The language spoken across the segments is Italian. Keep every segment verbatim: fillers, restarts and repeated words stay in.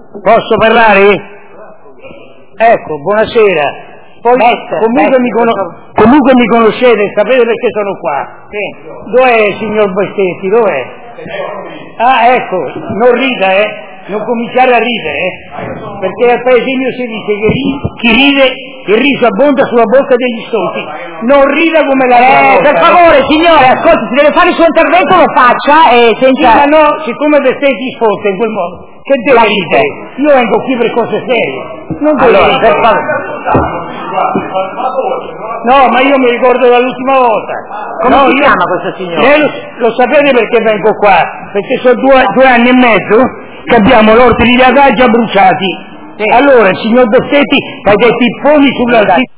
Posso parlare? Ecco, buonasera. Poi Mette, comunque, mette, mi con... comunque mi conoscete, sapete perché sono qua. Sì. Dov'è il signor Bestetti? Dov'è? Ah, ecco, non rida, eh? Non cominciare a ridere, eh? Perché al paese mio si dice che ri... chi ride, il riso abbonda sulla bocca degli stolti. Non rida come la Eh, per favore, signore, ascolti, se deve fare il suo intervento lo faccia e senza... Sì, ma no, siccome Bestetti sfotta in quel modo, che deve ridere? Io vengo qui per cose serie. Non deve Allora, ridere. per favore. No, ma io mi ricordo dall'ultima volta. Come no, si io... chiama questo signore? Eh, lo, lo sapete perché vengo qua? Perché sono due, due anni e mezzo che abbiamo l'orto di Viadà già bruciati. Sì. Allora, il signor Bestetti ha dei pipponi sull'articolo.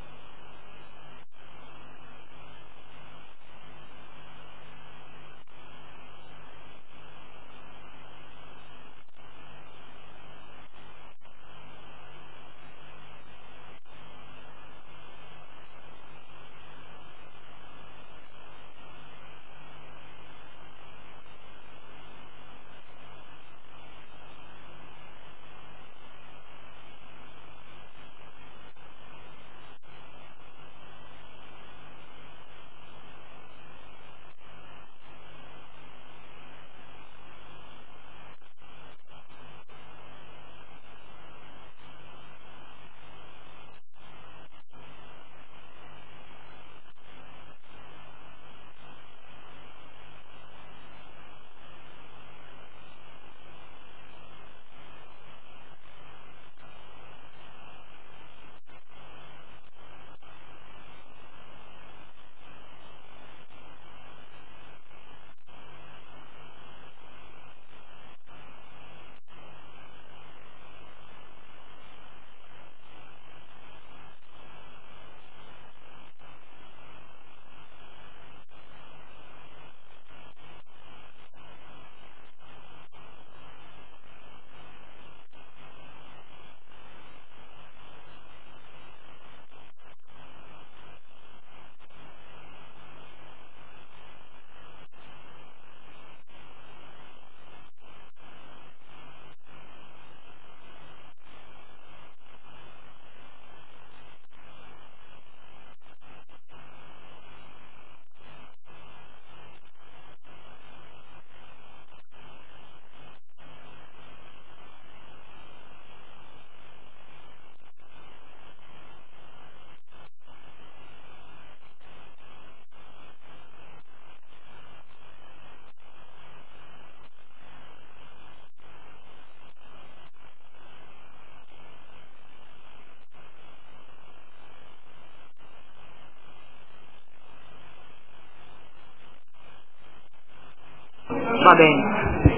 Va bene.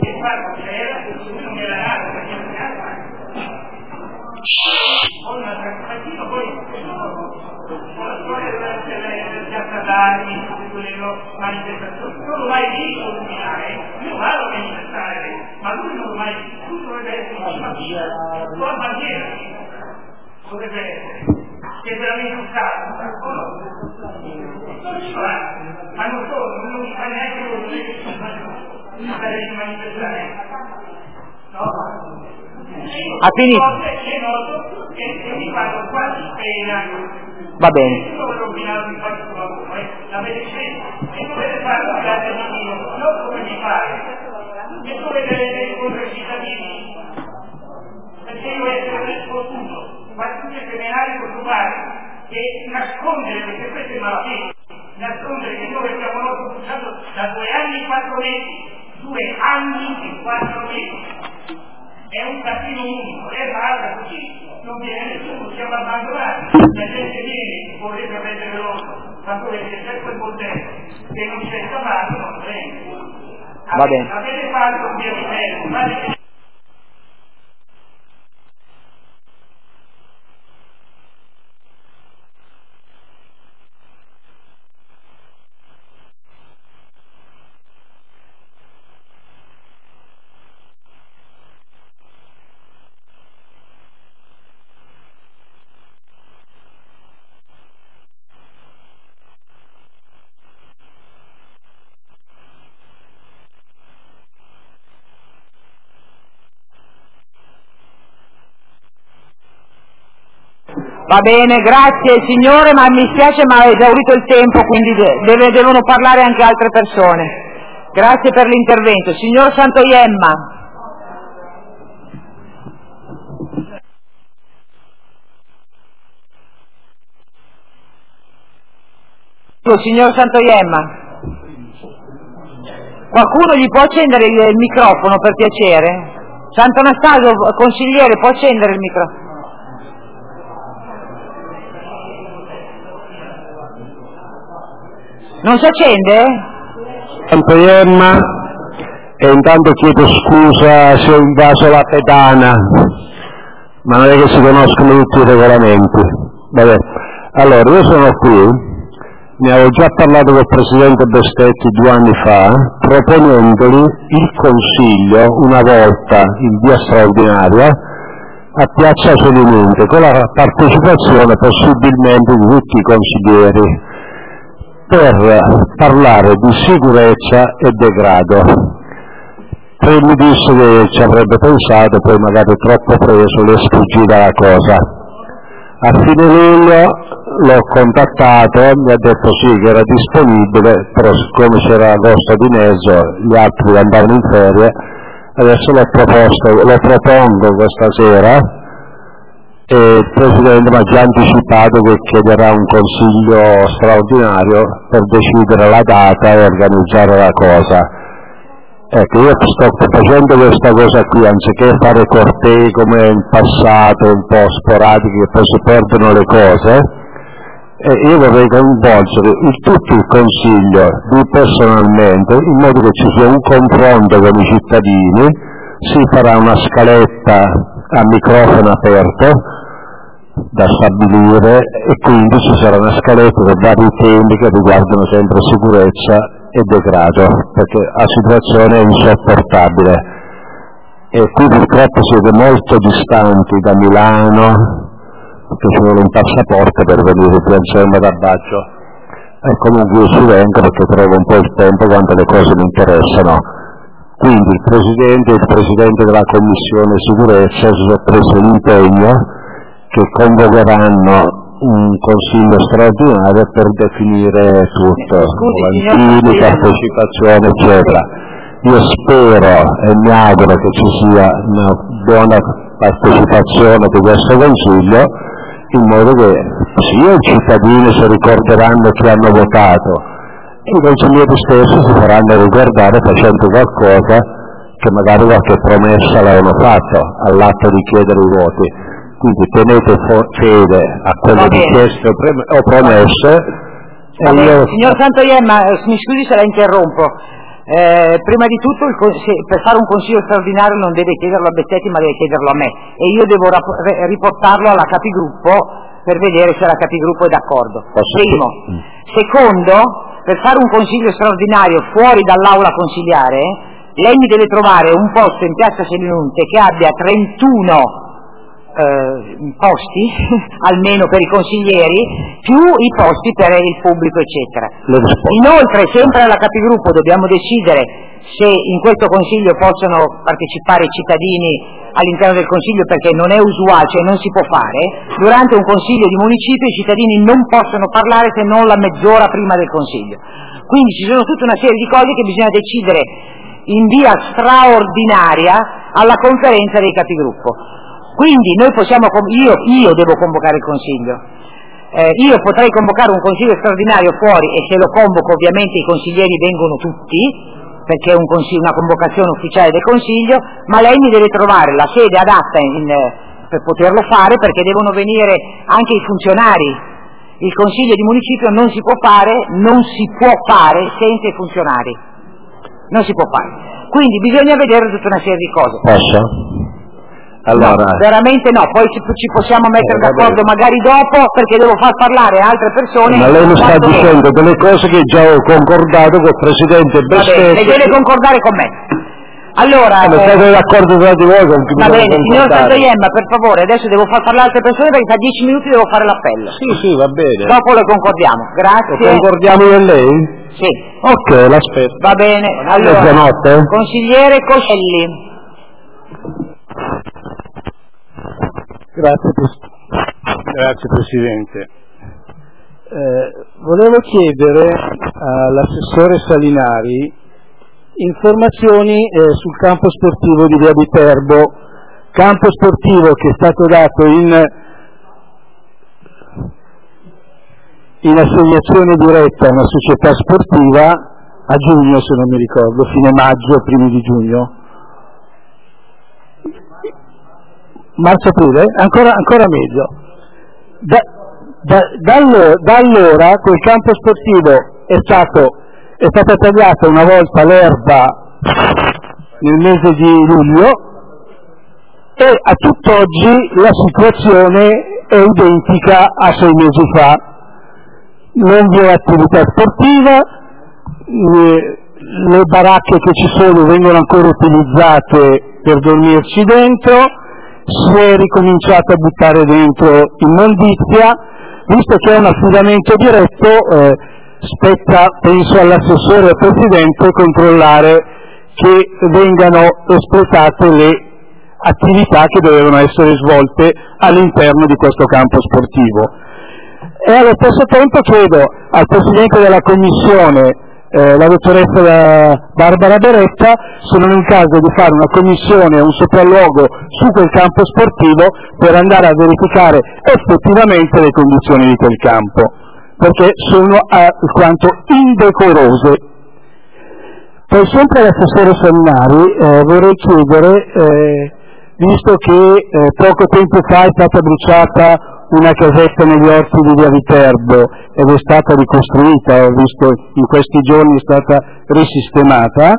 Non l'ho mai visto illuminare, io vado a manifestare, ma lui non l'ho mai visto, lui dovrebbe essere una sua bandiera, dovrebbe essere, che è veramente un caso, non ci va, ma non solo, non mi fa neanche lo stesso, stare di manifestare, no? Ha finito? È noto che mi fanno quasi pena. Va bene. Io ho rovinato il fatto sulla bomba, eh? L'avete scelto e dovete farlo grazie a Dio, non come mi pare, e dovete vedere contro i cittadini, perché io essere del sfortuno, ma tutti i criminali costumari che nascondere, perché questo è malafede, nascondere che noi abbiamo l'orto bruciato da due anni e quattro mesi, due anni e quattro mesi. È un casino unico, è rara così, non viene nessuno, siamo abbandonati, la gente viene, volete prendere l'orto, ma dovete c'è quel bordello, se non c'è scavato non prende. Va bene. Avete fatto un via di mezzo, fate Va bene, grazie signore, ma mi spiace ma è esaurito il tempo, quindi deve, devono parlare anche altre persone. Grazie per l'intervento. Signor Santoiemma. Signor Santoiemma. Qualcuno gli può accendere il, il microfono per piacere? Sant'Anastasio, consigliere, può accendere il microfono? Non si accende? Santoiemma, e intanto chiedo scusa se ho invaso la pedana, ma non è che si conoscono tutti i regolamenti. Vabbè. Allora, io sono qui, ne avevo già parlato col Presidente Bestetti due anni fa, proponendogli il Consiglio una volta in via straordinaria a Piazza Solimente, con la partecipazione possibilmente di tutti i consiglieri, per parlare di sicurezza e degrado. Poi mi disse che ci avrebbe pensato, poi magari troppo preso, le è sfuggita la cosa. A fine luglio l'ho contattato, mi ha detto sì che era disponibile, però siccome c'era agosto di mezzo, gli altri andavano in ferie, adesso l'ho proposto, lo propongo questa sera, e il Presidente mi ha già anticipato che chiederà un consiglio straordinario per decidere la data e organizzare la cosa. Ecco, io sto facendo questa cosa qui, anziché fare cortei come in passato, un po' sporadici, che poi si perdono le cose, e io vorrei coinvolgere il, tutto il Consiglio, lui personalmente, in modo che ci sia un confronto con i cittadini, si farà una scaletta a microfono aperto, da stabilire, e quindi ci sarà una scaletta con vari temi che riguardano sempre sicurezza e degrado, perché la situazione è insopportabile e qui purtroppo siete molto distanti da Milano, che ci vuole un passaporto per venire qui insieme da Baggio, e comunque io ci vengo perché trovo un po' il tempo quando le cose mi interessano. Quindi il Presidente e il Presidente della Commissione Sicurezza si sono presi l'impegno che convocheranno un consiglio straordinario per definire tutto, volantini, partecipazione, eccetera. Io spero e mi auguro che ci sia una buona partecipazione di questo consiglio, in modo che sia i cittadini si ricorderanno che hanno votato e i consiglieri stessi si faranno ricordare facendo qualcosa che magari qualche promessa l'hanno fatto all'atto di chiedere i voti. Quindi tenete fede a quelle richieste o promesse. E io... Signor Santoiemma, mi scusi se la interrompo. Eh, prima di tutto il, se, per fare un consiglio straordinario non deve chiederlo a Bestetti ma deve chiederlo a me, e io devo rap- riportarlo alla capigruppo per vedere se la capigruppo è d'accordo. Primo. Secondo, per fare un consiglio straordinario fuori dall'aula consigliare, lei mi deve trovare un posto in Piazza Selinunte che abbia trentuno Eh, posti almeno per i consiglieri, più i posti per il pubblico, eccetera. Inoltre, sempre alla capigruppo dobbiamo decidere se in questo consiglio possono partecipare i cittadini all'interno del consiglio, perché non è usuale, cioè non si può fare. Durante un consiglio di municipio i cittadini non possono parlare se non la mezz'ora prima del consiglio. Quindi ci sono tutta una serie di cose che bisogna decidere in via straordinaria alla conferenza dei capigruppo. Quindi noi possiamo, io, io devo convocare il Consiglio, eh, io potrei convocare un Consiglio straordinario fuori, e se lo convoco ovviamente i consiglieri vengono tutti, perché è un una convocazione ufficiale del Consiglio, ma lei mi deve trovare la sede adatta in, per poterlo fare, perché devono venire anche i funzionari. Il Consiglio di municipio non si può fare, non si può fare senza i funzionari, non si può fare. Quindi bisogna vedere tutta una serie di cose. Posso? Allora... No, veramente no, poi ci, ci possiamo mettere eh, d'accordo magari dopo, perché devo far parlare altre persone. Ma lei mi sta dicendo che... delle cose che già ho concordato col Presidente Bestetti. Le deve concordare con me. Allora, eh, ma state eh, d'accordo tra di voi con chi va bene, concordare. Signor Santoiemma, per favore, adesso devo far parlare altre persone perché tra dieci minuti devo fare l'appello. Sì, sì, va bene. Dopo lo concordiamo, grazie. Lo concordiamo con lei? Sì. Ok, l'aspetto. Va bene, allora, mezzanotte? consigliere Coscelli. Grazie. Grazie Presidente. Eh, volevo chiedere all'assessore Salinari informazioni eh, sul campo sportivo di Via Viterbo, campo sportivo che è stato dato in, in assegnazione diretta a una società sportiva a giugno, se non mi ricordo, fine maggio, primi di giugno. Marzo-aprile? Ancora, ancora meglio. Da, da, da, allora, da allora quel campo sportivo è stato è stata tagliata una volta l'erba nel mese di luglio e a tutt'oggi la situazione è identica a sei mesi fa. Non vi è attività sportiva, le, le baracche che ci sono vengono ancora utilizzate per dormirci dentro, si è ricominciato a buttare dentro immondizia, visto che è un affidamento diretto. Eh, spetta, penso all'assessore e al Presidente, controllare che vengano espletate le attività che dovevano essere svolte all'interno di questo campo sportivo. E allo stesso tempo chiedo al Presidente della Commissione, eh, la dottoressa Barbara Beretta, se non è il caso di fare una commissione, un sopralluogo su quel campo sportivo per andare a verificare effettivamente le condizioni di quel campo, perché sono alquanto indecorose. Poi sempre all'assessore Salinari eh, vorrei chiedere, eh, visto che eh, poco tempo fa è stata bruciata una casetta negli orti di Via Viterbo ed è stata ricostruita, ho visto in questi giorni è stata risistemata,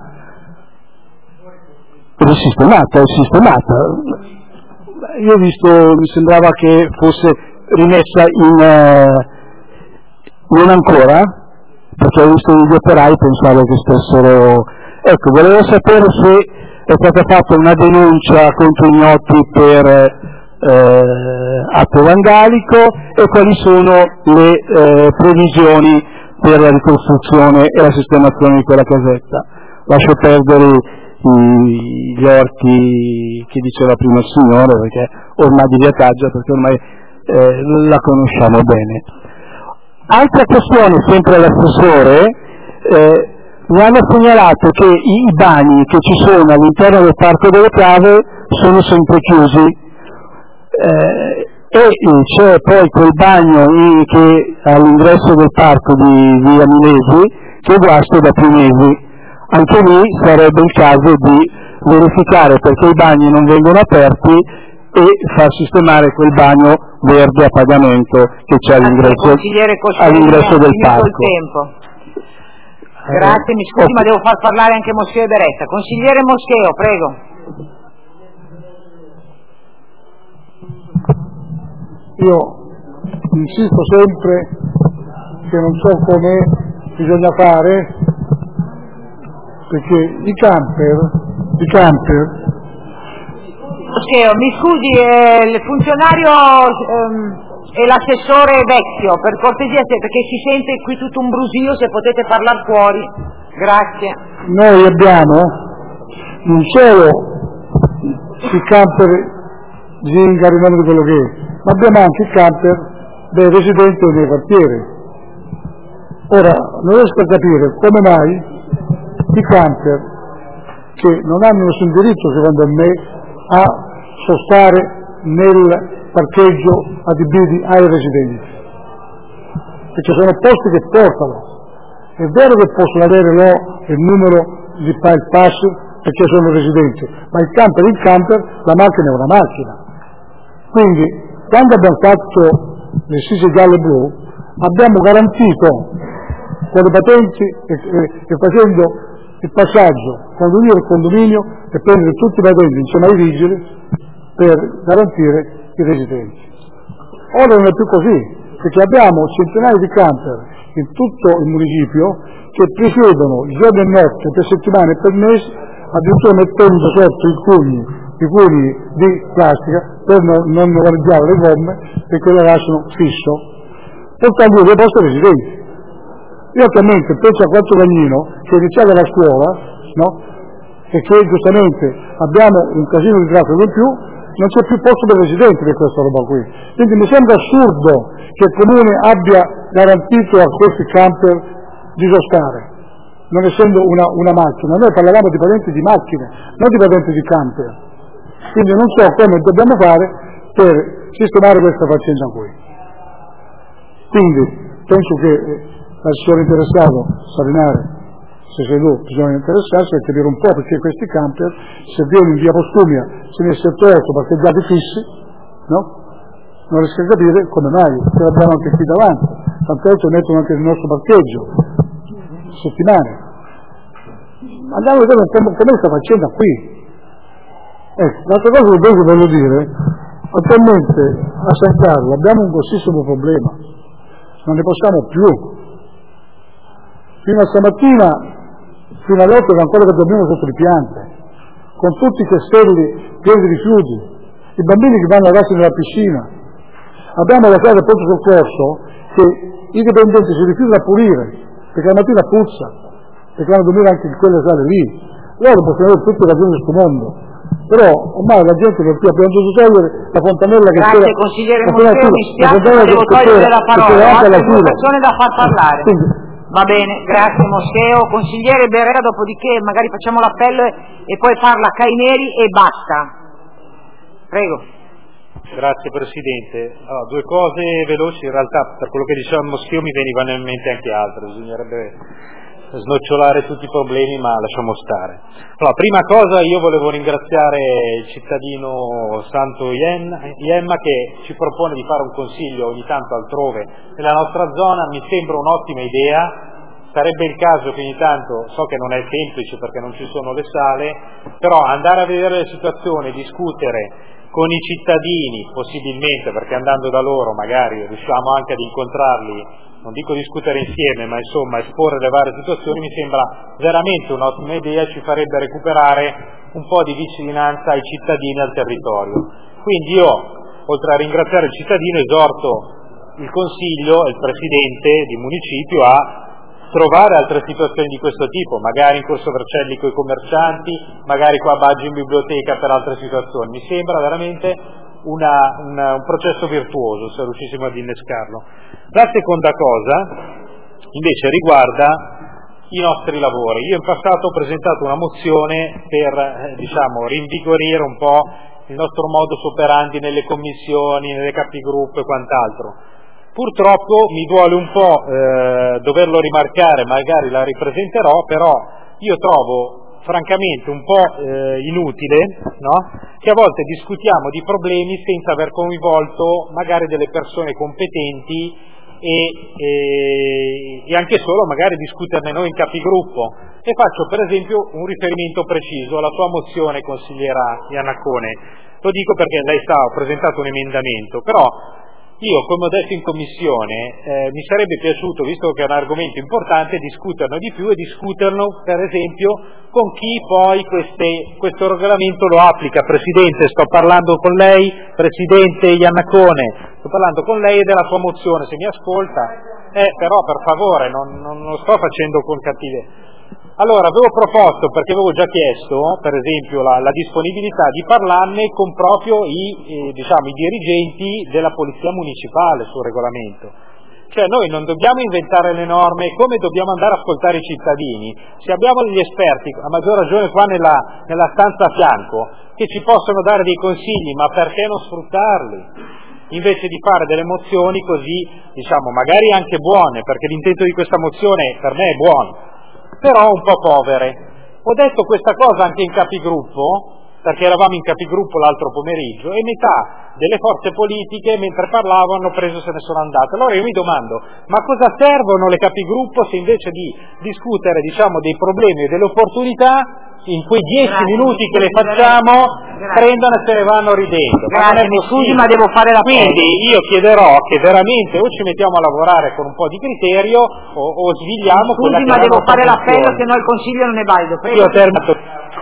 risistemata, è sistemata. Io ho visto, mi sembrava che fosse rimessa in... Eh, non ancora, perché ho visto gli operai, pensavo che stessero... Ecco, volevo sapere se è stata fatta una denuncia contro ignoti per eh, atto vandalico e quali sono le eh, previsioni per la ricostruzione e la sistemazione di quella casetta. Lascio perdere i, gli orti che diceva prima il signore, perché ormai di Via Taggia, perché ormai eh, la conosciamo bene. Altra questione, sempre all'assessore, eh, mi hanno segnalato che i, i bagni che ci sono all'interno del Parco delle Cave sono sempre chiusi eh, e c'è poi quel bagno in, che all'ingresso del parco di Via Milesi che è guasto da più mesi. Anche lì sarebbe il caso di verificare perché i bagni non vengono aperti e far sistemare quel bagno verde a pagamento che c'è all'ingresso, all'ingresso del parco. Tempo. Grazie, mi scusi, eh, ma devo far parlare anche Moscheo e Beretta. Consigliere Moscheo, prego. Io insisto sempre che non so come bisogna fare, perché i camper, i camper Moscheo, mi scusi, eh, il funzionario ehm, e l'assessore Vecchio, per cortesia, perché si sente qui tutto un brusio, se potete parlare fuori. Grazie. Noi abbiamo non solo il camper di Garinano di quello che è, ma abbiamo anche il camper dei residenti del quartiere. Ora, non riesco a capire come mai i camper che non hanno nessun diritto, secondo me, a sostare nel parcheggio adibiti ai residenti, perché sono posti che portano. È vero che possono avere no, il numero di il pass perché sono residenti, ma il camper il camper, la macchina è una macchina. Quindi quando abbiamo fatto le sise gialle e blu abbiamo garantito con le patenti e, e, e facendo il passaggio condominio per condominio e prendere tutti i patenti insieme ai vigili per garantire i residenti. Ora non è più così, perché abbiamo centinaia di camper in tutto il municipio che presiedono giorno e notte, per settimane e per mesi, addirittura mettendo sotto i cugni, i cugni di plastica per non, non organizzare le gomme e che lo lasciano fisso, portando dei posti residenti. Io attualmente penso a quattro Cagnino che è iniziata la scuola, no? E che giustamente abbiamo un casino di traffico in più non c'è più posto per residenti per questa roba qui. Quindi mi sembra assurdo che il Comune abbia garantito a questi camper di sostare, non essendo una, una macchina. Noi parlavamo di patenti di macchine, non di patenti di camper. Quindi non so come dobbiamo fare per sistemare questa faccenda qui. Quindi penso che il signor interessato, Salinare, se sei tu, bisogna interessarsi e capire un po' perché questi camper, se viene in via Postumia, se ne è sette otto parcheggiati fissi, no? Non riesco a capire come mai, ce l'abbiamo anche qui davanti, tante volte mettono anche il nostro parcheggio, settimane. Andiamo a vedere un po' come sta facendo qui. Ecco, l'altra cosa che invece voglio dire, attualmente a San Carlo abbiamo un grossissimo problema, non ne possiamo più. Fino a stamattina, fino alle otto che ancora che dormiamo sotto le piante, con tutti i castelli pieni di rifiuti, i bambini che vanno a lavarsi nella piscina. Abbiamo la casa del pronto soccorso che i dipendenti si rifiutano a pulire, perché la mattina puzza, perché vanno a dormire anche in quelle sale lì. Loro possono avere tutte le ragioni di questo mondo, però ormai la gente non più, abbiamo dovuto togliere la fontanella che Grazie, c'era. consigliere Moscheo, mi spiace, ma devo togliere la parola, ho altre due persone da far parlare. Quindi, va bene, grazie Moscheo. Consigliere Berera, dopodiché magari facciamo l'appello e, e poi parla Caineri e basta. Prego. Grazie Presidente. Allora, due cose veloci, in realtà per quello che diceva Moscheo mi venivano in mente anche altre, bisognerebbe snocciolare tutti i problemi, ma lasciamo stare. Allora, prima cosa io volevo ringraziare il cittadino Santo Iemma che ci propone di fare un consiglio ogni tanto altrove nella nostra zona, mi sembra un'ottima idea, sarebbe il caso che ogni tanto, so che non è semplice perché non ci sono le sale, però andare a vedere le situazioni, discutere con i cittadini, possibilmente, perché andando da loro magari riusciamo anche ad incontrarli, non dico discutere insieme, ma insomma esporre le varie situazioni, mi sembra veramente un'ottima idea, ci farebbe recuperare un po' di vicinanza ai cittadini e al territorio. Quindi io, oltre a ringraziare il cittadino, esorto il Consiglio e il Presidente di Municipio a trovare altre situazioni di questo tipo, magari in Corso Vercelli con i commercianti, magari qua a Baggio in biblioteca per altre situazioni. Mi sembra veramente una, una, un processo virtuoso se riuscissimo ad innescarlo. La seconda cosa invece riguarda i nostri lavori. Io in passato ho presentato una mozione per eh, diciamo rinvigorire un po' il nostro modus operandi nelle commissioni, nelle capigruppo e quant'altro. Purtroppo mi duole un po' eh, doverlo rimarcare, magari la ripresenterò, però io trovo francamente un po' eh, inutile, no? Che a volte discutiamo di problemi senza aver coinvolto magari delle persone competenti e, e, e anche solo magari discuterne noi in capigruppo. E faccio per esempio un riferimento preciso alla sua mozione, consigliera Iannacone. Lo dico perché lei sa, ho presentato un emendamento, però io, come ho detto in commissione, eh, mi sarebbe piaciuto, visto che è un argomento importante, discuterne di più e discuterlo, per esempio, con chi poi queste, questo regolamento lo applica. Presidente, sto parlando con lei, Presidente Iannacone, sto parlando con lei della sua mozione, se mi ascolta, eh, però per favore, non, non lo sto facendo con cattiveria. Allora, avevo proposto, perché avevo già chiesto, per esempio, la, la disponibilità di parlarne con proprio i, eh, diciamo, i dirigenti della Polizia Municipale sul regolamento. Cioè noi non dobbiamo inventare le norme, come dobbiamo andare a ascoltare i cittadini. Se abbiamo degli esperti, a maggior ragione qua nella, nella stanza a fianco, che ci possono dare dei consigli, ma perché non sfruttarli? Invece di fare delle mozioni così, diciamo, magari anche buone, perché l'intento di questa mozione per me è buono, però un po' povere. Ho detto questa cosa anche in capigruppo, perché eravamo in capigruppo l'altro pomeriggio, e metà delle forze politiche, mentre parlavano, hanno preso e se ne sono andate. Allora io mi domando, ma cosa servono le capigruppo se invece di discutere, diciamo, dei problemi e delle opportunità, in quei dieci Grazie. minuti che le facciamo, Grazie. prendono e se ne vanno ridendo. Grazie, mi scusi, ma devo fare la Quindi io chiederò che veramente o ci mettiamo a lavorare con un po' di criterio o, o svigliamo scusi, quella che ma devo fare funzione. l'appello, se no il Consiglio non è valido. Prego. Io ho terminato.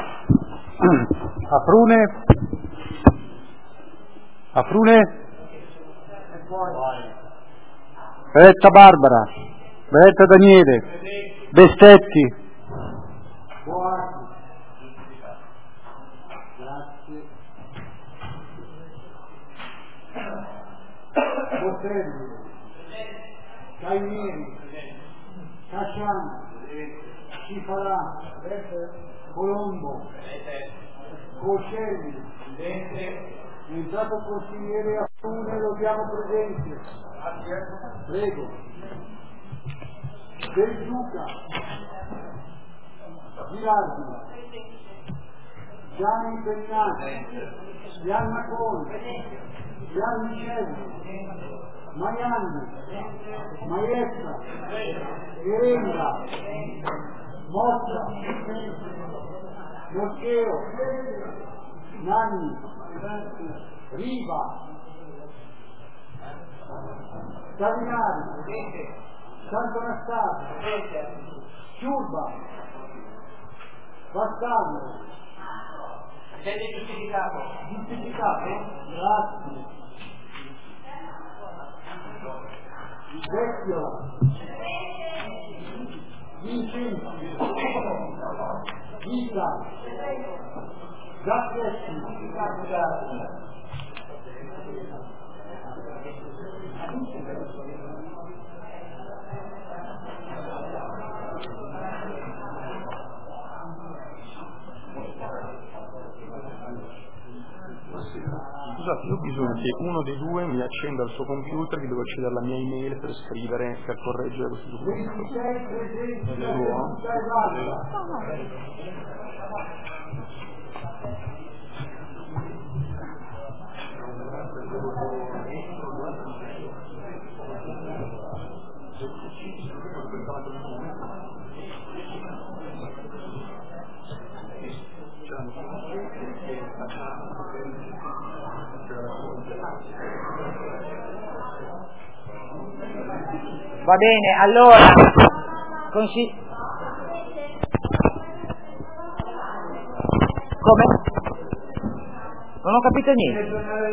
Afrune, Afrune, Beretta Barbara, Beretta Daniele, Bestetti, Botelli, Cainieri, Casciano, Cifarà, Colombo, Coscelli, entrato consigliere a Fune, lo diamo presente. Prego. Del Duca, Girardi, Gianni Pegnati, Gianna Conte, Gian Micheli, Maianni, Maietta, Erenda, Motta, Moscheo, Nanni, Riva, Savinari, Santo Anastasio, Ciurba, Vassallo. Siete giustificato? Giustificato? Grazie. Vecchio. Vincenzi. Vita. Zacchetti. Scusate, io ho bisogno che uno dei due mi accenda il suo computer, che devo accedere alla mia email per scrivere, per correggere questo documento. Va bene, allora consi- come? Non ho capito niente.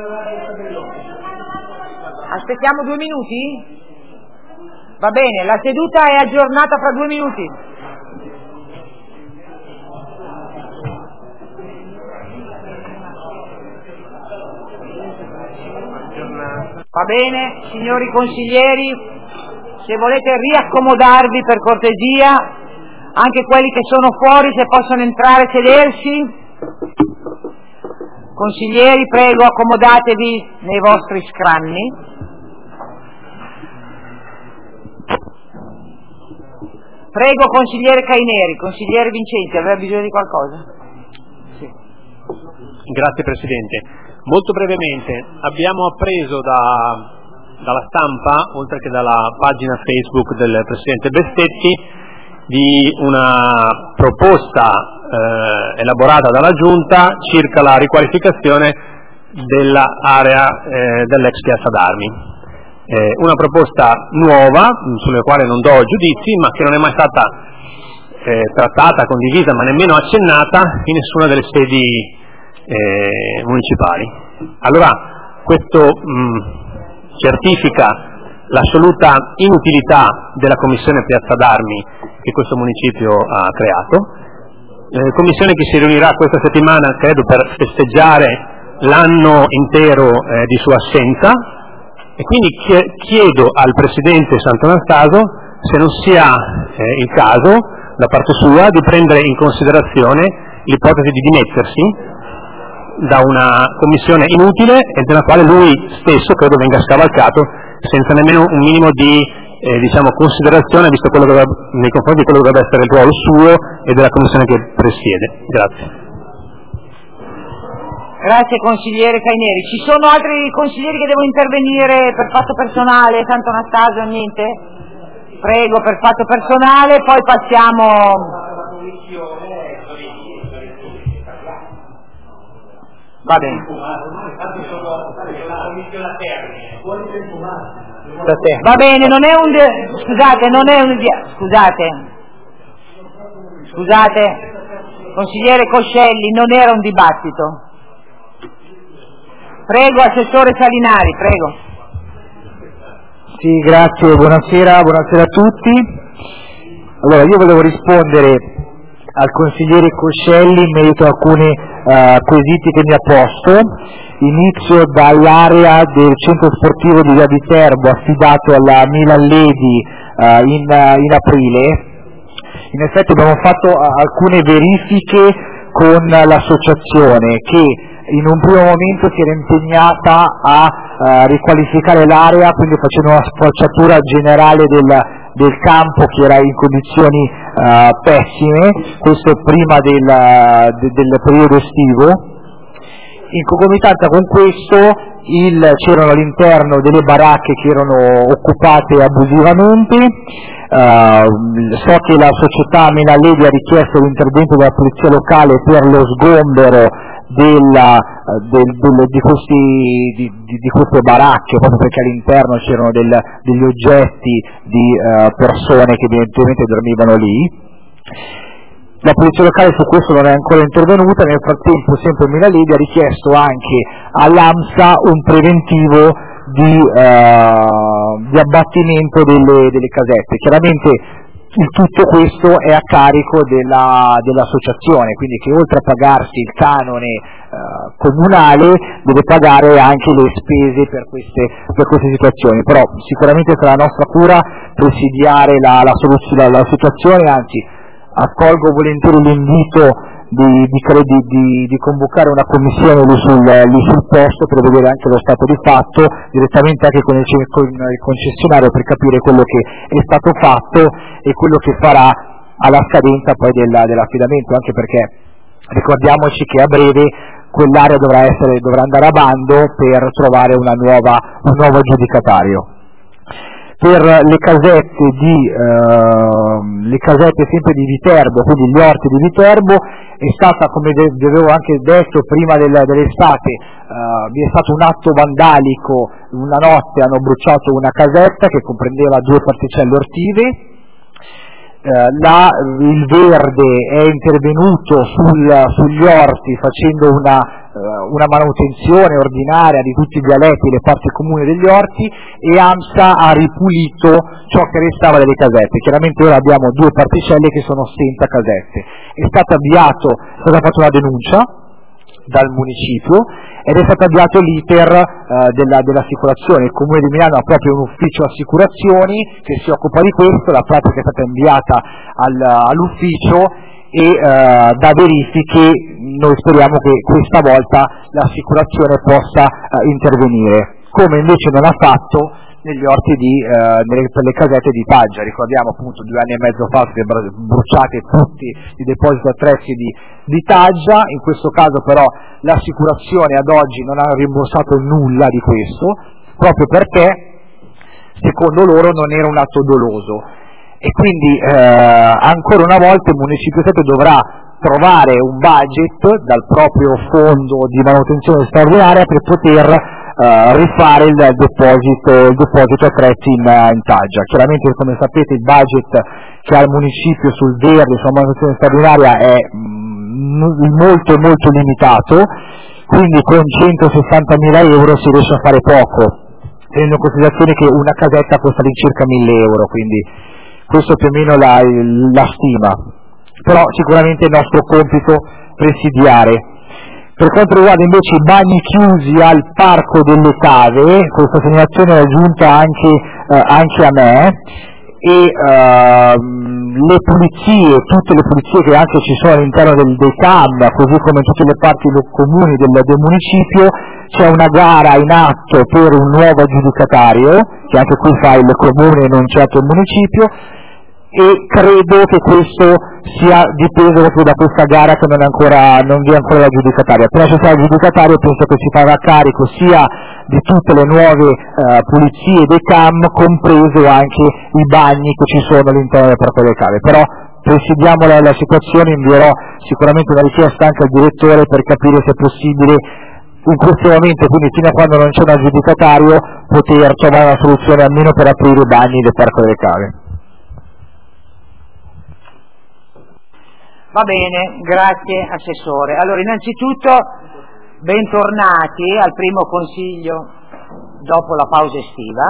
Aspettiamo due minuti? Va bene, la seduta è aggiornata fra due minuti. Va bene, signori consiglieri, se volete riaccomodarvi per cortesia, anche quelli che sono fuori se possono entrare e sedersi. Consiglieri, prego, accomodatevi nei vostri scranni. Prego, consigliere Cainieri, consigliere Vincenti, aveva bisogno di qualcosa? Sì. Grazie Presidente. Molto brevemente, abbiamo appreso da dalla stampa, oltre che dalla pagina Facebook del Presidente Bestetti, di una proposta eh, elaborata dalla Giunta circa la riqualificazione dell'area eh, dell'ex Piazza d'Armi. Eh, una proposta nuova, sulla quale non do giudizi, ma che non è mai stata eh, trattata, condivisa, ma nemmeno accennata in nessuna delle sedi eh, municipali. Allora, questo mh, certifica l'assoluta inutilità della commissione Piazza d'Armi che questo municipio ha creato, eh, commissione che si riunirà questa settimana, credo, per festeggiare l'anno intero eh, di sua assenza, e quindi chiedo al Presidente Sant'Anastaso se non sia eh, il caso, da parte sua, di prendere in considerazione l'ipotesi di dimettersi da una commissione inutile e della quale lui stesso credo venga scavalcato senza nemmeno un minimo di eh, diciamo, considerazione, visto quello che dovrebbe, nei confronti di quello che dovrebbe essere il ruolo suo e della commissione che presiede. Grazie. Grazie consigliere Cainieri. Ci sono altri consiglieri che devono intervenire per fatto personale? Santo Anastasio, niente? Prego, per fatto personale, poi passiamo. Va bene. Va bene, non è un de- scusate, non è un dia- scusate. Scusate. Consigliere Coscelli, non era un dibattito. Prego, assessore Salinari, prego. Sì, grazie, buonasera, buonasera a tutti. Allora, io volevo rispondere al consigliere Coscelli in merito a alcuni uh, quesiti che mi ha posto. inizio dall'area del centro sportivo di Via Viterbo affidato alla Milan Lady uh, in, uh, in aprile. In effetti abbiamo fatto uh, alcune verifiche con l'associazione che in un primo momento si era impegnata a uh, riqualificare l'area, quindi facendo una sfalciatura generale del, del campo che era in condizioni uh, pessime, questo prima del, de, del periodo estivo. In concomitanza con questo il, c'erano all'interno delle baracche che erano occupate abusivamente. Uh, so che la società Milan Lady ha richiesto l'intervento della polizia locale per lo sgombero della, del, del, di, questi, di, di, di queste baracche, proprio perché all'interno c'erano del, degli oggetti di uh, persone che evidentemente dormivano lì. La polizia locale su questo non è ancora intervenuta. Nel frattempo sempre Milan Lady ha richiesto anche all'AMSA un preventivo di, uh, di abbattimento delle, delle casette. Chiaramente il tutto questo è a carico della, dell'associazione, quindi che oltre a pagarsi il canone uh, comunale deve pagare anche le spese per queste, per queste situazioni. Però sicuramente sarà la nostra cura presidiare la, la, soluzione, la, la situazione, anzi accolgo volentieri l'invito di, di, di, di, di convocare una commissione lì sul, lì sul posto per vedere anche lo stato di fatto, direttamente anche con il, con il concessionario, per capire quello che è stato fatto e quello che farà alla scadenza poi della, dell'affidamento, anche perché ricordiamoci che a breve quell'area dovrà, essere, dovrà andare a bando per trovare una nuova, un nuovo aggiudicatario. Per le casette di uh, le casette sempre di Viterbo, quindi gli orti di Viterbo, è stata, come vi avevo anche detto prima del, dell'estate, uh, vi è stato un atto vandalico. Una notte hanno bruciato una casetta che comprendeva due particelle ortive. Uh, la, il Verde è intervenuto sul, sugli orti facendo una, uh, una manutenzione ordinaria di tutti i vialetti, le parti comuni degli orti, e AMSA ha ripulito ciò che restava delle casette. Chiaramente ora abbiamo due particelle che sono senza casette. È stato avviato, è stata fatta una denuncia dal municipio ed è stato avviato l'iter uh, della, dell'assicurazione. Il Comune di Milano ha proprio un ufficio assicurazioni che si occupa di questo, la pratica è stata inviata al, all'ufficio e uh, da verifiche noi speriamo che questa volta l'assicurazione possa uh, intervenire, come invece non ha fatto negli orti di, eh, nelle, per le casette di Paggia. Ricordiamo appunto due anni e mezzo fa che bruciate tutti i depositi attrezzi di, di Taggia. In questo caso però l'assicurazione ad oggi non ha rimborsato nulla di questo, proprio perché secondo loro non era un atto doloso, e quindi eh, ancora una volta il Municipio sette dovrà trovare un budget dal proprio fondo di manutenzione straordinaria per poter Uh, rifare il deposito, il deposito attrezzi in, in Taggia. Chiaramente, come sapete, il budget che ha il municipio sul verde, sulla manutenzione straordinaria è mm, molto molto limitato, quindi con centosessantamila euro si riesce a fare poco, tenendo in considerazione che una casetta costa all'incirca mille euro, quindi questo è più o meno la, la stima. Però sicuramente è il nostro compito presidiare. Per quanto riguarda invece i bagni chiusi al Parco delle Cave, questa segnalazione è giunta anche, eh, anche a me, e eh, le pulizie, tutte le pulizie che anche ci sono all'interno del, dei C A M, così come in tutte le parti comuni del, del municipio, c'è una gara in atto per un nuovo aggiudicatario, che anche qui fa il comune e non certo il municipio, e credo che questo sia dipeso proprio da questa gara che non, è ancora, non vi è ancora l'aggiudicatario. Appena ci sarà l'aggiudicatario penso che si farà carico sia di tutte le nuove uh, pulizie dei C A M, compreso anche i bagni che ci sono all'interno del Parco delle Cave. Però presidiamo la, la situazione, invierò sicuramente una richiesta anche al direttore per capire se è possibile in questo momento, quindi fino a quando non c'è un aggiudicatario, poter trovare una soluzione almeno per aprire i bagni del Parco delle Cave. Va bene, grazie Assessore. Allora, innanzitutto bentornati al primo consiglio dopo la pausa estiva.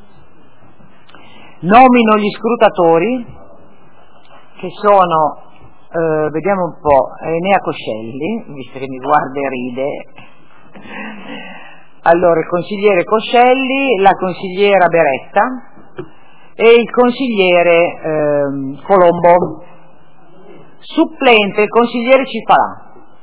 Nomino gli scrutatori, che sono, eh, vediamo un po', Enea Coscelli, visto che mi guarda e ride, allora il consigliere Coscelli, la consigliera Beretta e il consigliere ehm, Colombo. Supplente il consigliere Cifalà.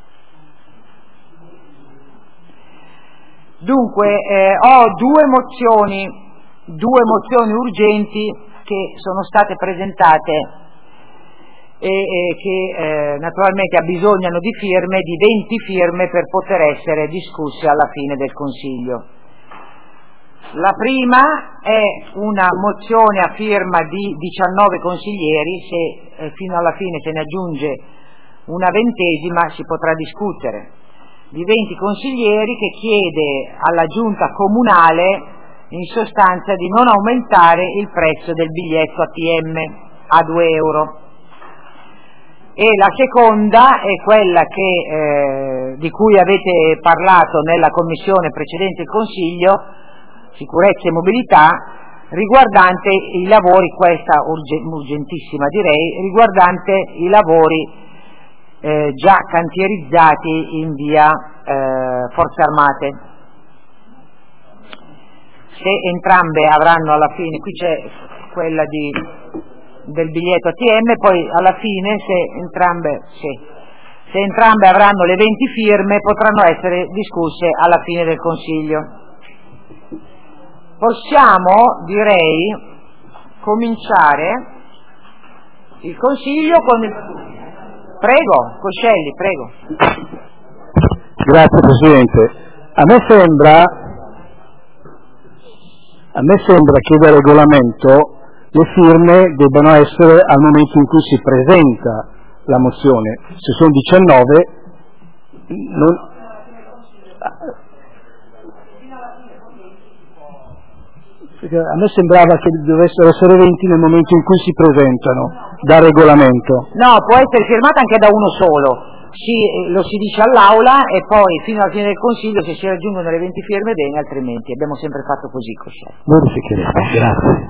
Dunque eh, ho due mozioni, due mozioni urgenti che sono state presentate e, e che eh, naturalmente abbisognano di firme, di venti firme per poter essere discusse alla fine del Consiglio. La prima è una mozione a firma di diciannove consiglieri, se eh, fino alla fine se ne aggiunge una ventesima si potrà discutere, di venti consiglieri, che chiede alla giunta comunale in sostanza di non aumentare il prezzo del biglietto A T M a due euro. E la seconda è quella che, eh, di cui avete parlato nella commissione precedente il Consiglio, sicurezza e mobilità, riguardante i lavori, questa urgentissima direi, riguardante i lavori eh, già cantierizzati in via eh, Forze Armate. Se entrambe avranno alla fine, qui c'è quella di, del biglietto A T M, poi alla fine se entrambe, sì, se entrambe avranno le venti firme potranno essere discusse alla fine del Consiglio. Possiamo, direi, cominciare il Consiglio con il... Prego, Coscelli, prego. Grazie Presidente. A me sembra, a me sembra che da regolamento le firme debbano essere al momento in cui si presenta la mozione. Se sono diciannove, non... a me sembrava che dovessero essere venti nel momento in cui si presentano da regolamento. No, può essere firmata anche da uno solo. Si, lo si dice all'Aula e poi fino alla fine del Consiglio, se si raggiungono le venti firme bene, altrimenti abbiamo sempre fatto così. Verificheremo, grazie.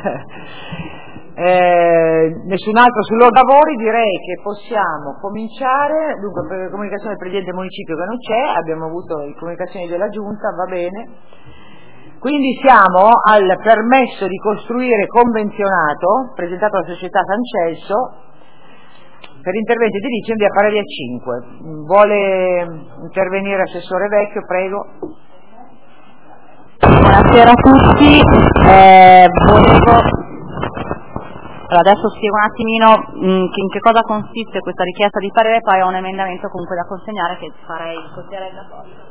eh, nessun altro sull'ordine lavori, direi che possiamo cominciare. Dunque, per la comunicazione del Presidente del Municipio che non c'è, abbiamo avuto le comunicazioni della Giunta, va bene. Quindi siamo al permesso di costruire convenzionato presentato dalla società San Celso per interventi edilizi in via Paradia cinque. Vuole intervenire Assessore Vecchio, prego. Buonasera a tutti, eh, volevo... allora, adesso spiego un attimino mh, in che cosa consiste questa richiesta di parere, poi ho un emendamento comunque da consegnare che farei considerare da poco.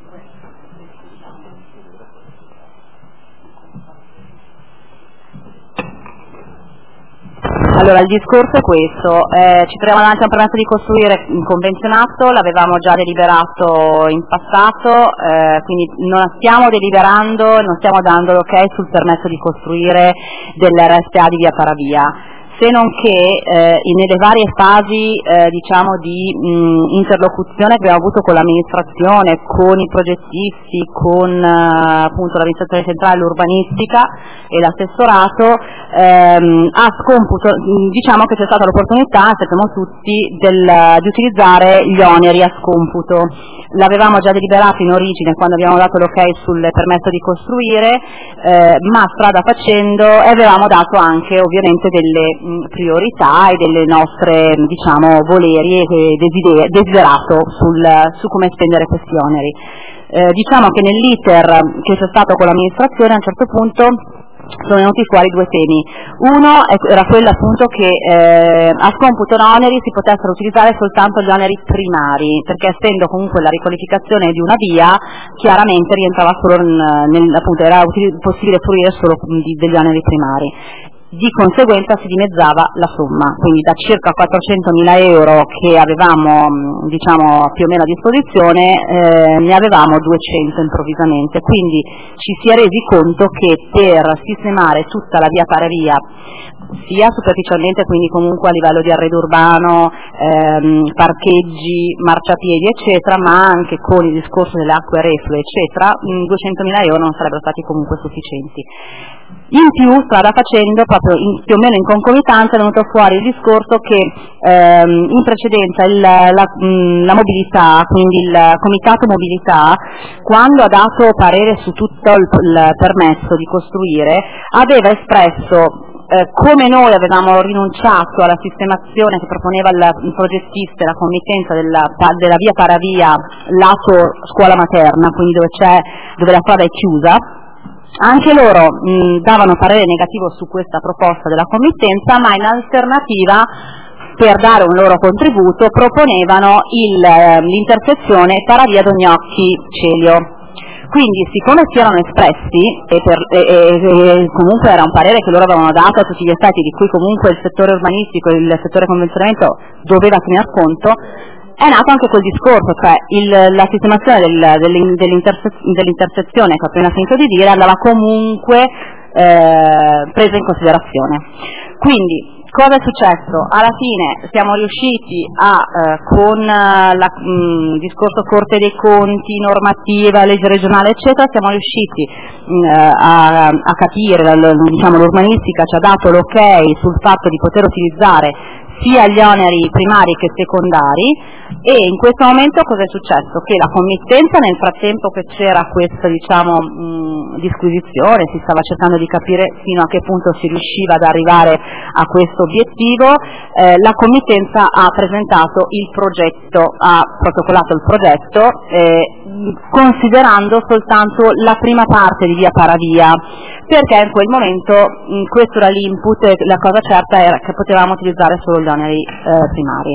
Allora, il discorso è questo, eh, ci troviamo davanti a un permesso di costruire in convenzionato, l'avevamo già deliberato in passato, eh, quindi non stiamo deliberando, non stiamo dando l'ok sul permesso di costruire dell'R S A di via Paravia, se non che eh, nelle varie fasi eh, diciamo di mh, interlocuzione che abbiamo avuto con l'amministrazione, con i progettisti, con eh, appunto l'amministrazione centrale, l'urbanistica e l'assessorato, ehm, a scomputo, diciamo che c'è stata l'opportunità, sappiamo tutti, del, di utilizzare gli oneri a scomputo. L'avevamo già deliberato in origine quando abbiamo dato l'ok sul permesso di costruire, eh, ma strada facendo avevamo dato anche ovviamente delle mh, priorità e delle nostre, diciamo, voleri e desideri, desiderato sul, su come spendere questi oneri. Eh, diciamo che nell'iter che c'è stato con l'amministrazione a un certo punto sono venuti fuori due temi. Uno era quello appunto che eh, a scomputo oneri si potessero utilizzare soltanto gli oneri primari, perché essendo comunque la riqualificazione di una via, chiaramente rientrava solo nel, appunto era possibile fruire solo di, degli oneri primari. Di conseguenza si dimezzava la somma, quindi da circa quattrocentomila euro che avevamo diciamo più o meno a disposizione eh, ne avevamo duecento improvvisamente, quindi ci si è resi conto che per sistemare tutta la via Paravia sia superficialmente, quindi comunque a livello di arredo urbano, ehm, parcheggi, marciapiedi eccetera, ma anche con il discorso delle acque reflue eccetera, duecentomila euro non sarebbero stati comunque sufficienti. In più, strada facendo, proprio in, più o meno in concomitanza, è venuto fuori il discorso che ehm, in precedenza il, la, la mobilità, quindi il comitato mobilità, quando ha dato parere su tutto il, il permesso di costruire, aveva espresso, eh, come noi avevamo rinunciato alla sistemazione che proponeva il, il progettista e la committenza della, della via Paravia lato scuola materna, quindi dove, c'è, dove la strada è chiusa, anche loro mh, davano parere negativo su questa proposta della committenza, ma in alternativa, per dare un loro contributo, proponevano il, eh, l'intersezione Paravia Dognocchi-Celio. Quindi, siccome si erano espressi, e, per, e, e, e comunque era un parere che loro avevano dato a tutti gli effetti, di cui comunque il settore urbanistico e il settore convenzionamento doveva tener conto, è nato anche quel discorso, cioè il, la sistemazione del, dell'interse, dell'intersezione che ho appena finito di dire andava comunque eh, presa in considerazione. Quindi, cosa è successo? Alla fine siamo riusciti a, eh, con il discorso Corte dei Conti, normativa, legge regionale eccetera, siamo riusciti mh, a, a capire, diciamo, l'urbanistica ci ha dato l'ok sul fatto di poter utilizzare sia gli oneri primari che secondari, e in questo momento cosa è successo? Che la committenza, nel frattempo che c'era questa, diciamo, mh, disquisizione, si stava cercando di capire fino a che punto si riusciva ad arrivare a questo obiettivo, eh, la committenza ha presentato il progetto, ha protocolato il progetto, eh, considerando soltanto la prima parte di via Paravia, perché in quel momento mh, questo era l'input e la cosa certa era che potevamo utilizzare solo gli oneri eh, primari.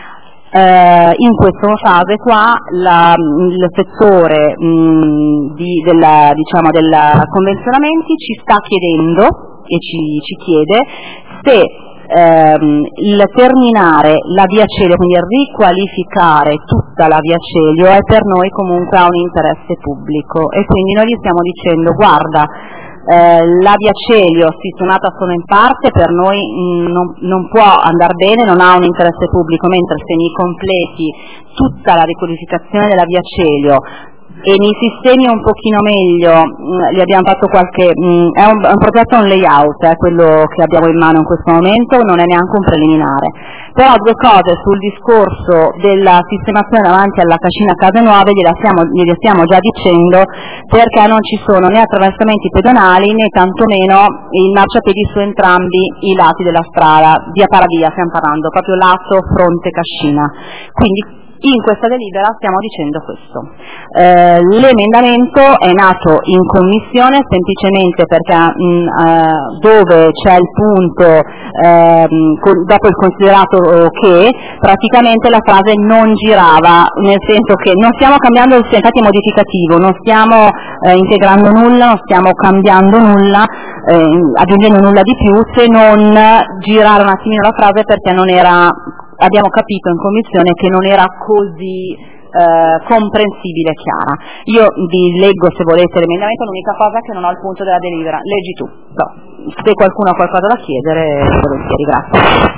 Eh, in questa fase qua la, il settore mh, di, della, diciamo, della convenzionamenti ci sta chiedendo e ci, ci chiede se ehm, il terminare la via Celio, quindi riqualificare tutta la via Celio, è per noi comunque ha un interesse pubblico, e quindi noi gli stiamo dicendo: guarda, Eh, la via Celio sistemata solo in parte per noi mh, non, non può andare bene, non ha un interesse pubblico, mentre se mi completi tutta la riqualificazione della via Celio e mi sistemi un pochino meglio, mh, gli abbiamo fatto qualche, mh, è, un, è un progetto, un layout, è eh, quello che abbiamo in mano in questo momento, non è neanche un preliminare. Però due cose sul discorso della sistemazione davanti alla Cascina Case Nuove gliela stiamo, gliele stiamo già dicendo, perché non ci sono né attraversamenti pedonali né tantomeno il marciapiedi su entrambi i lati della strada, via Paravia stiamo parlando, proprio lato fronte Cascina. Quindi in questa delibera stiamo dicendo questo. Eh, l'emendamento è nato in commissione semplicemente perché mh, eh, dove c'è il punto eh, con, dopo il considerato che praticamente la frase non girava, nel senso che non stiamo cambiando il sintattico modificativo, non stiamo eh, integrando nulla, non stiamo cambiando nulla, eh, aggiungendo nulla di più, se non girare un attimino la frase, perché non era, abbiamo capito in commissione che non era così eh, comprensibile e chiara. Io vi leggo, se volete, l'emendamento, l'unica cosa è che non ho il punto della delibera. Leggi tu. No. Se qualcuno ha qualcosa da chiedere, volentieri, grazie.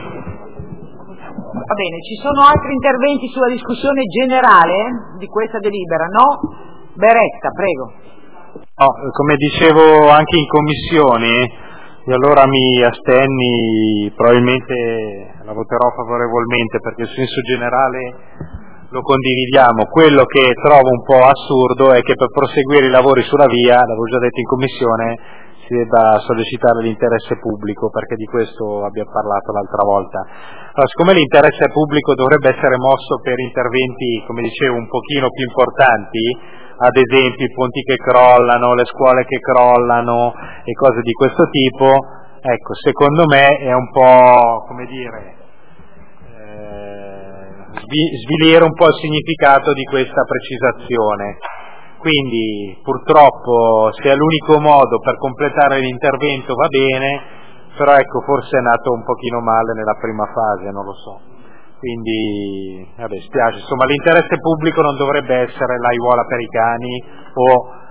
Va bene, ci sono altri interventi sulla discussione generale di questa delibera, no? Beretta, prego. No, come dicevo anche in commissione, e allora mi astenni, probabilmente la voterò favorevolmente perché il senso generale lo condividiamo. Quello che trovo un po' assurdo è che per proseguire i lavori sulla via, l'avevo già detto in commissione, si debba sollecitare l'interesse pubblico, perché di questo abbiamo parlato l'altra volta. Allora, siccome l'interesse pubblico dovrebbe essere mosso per interventi, come dicevo, un pochino più importanti, ad esempio i ponti che crollano, le scuole che crollano e cose di questo tipo, ecco, secondo me è un po', come dire, eh, svilire un po' il significato di questa precisazione. Quindi purtroppo, se è l'unico modo per completare l'intervento va bene, però ecco, forse è nato un pochino male nella prima fase, non lo so. Quindi, vabbè, spiace, insomma, l'interesse pubblico non dovrebbe essere l'aiuola per i cani o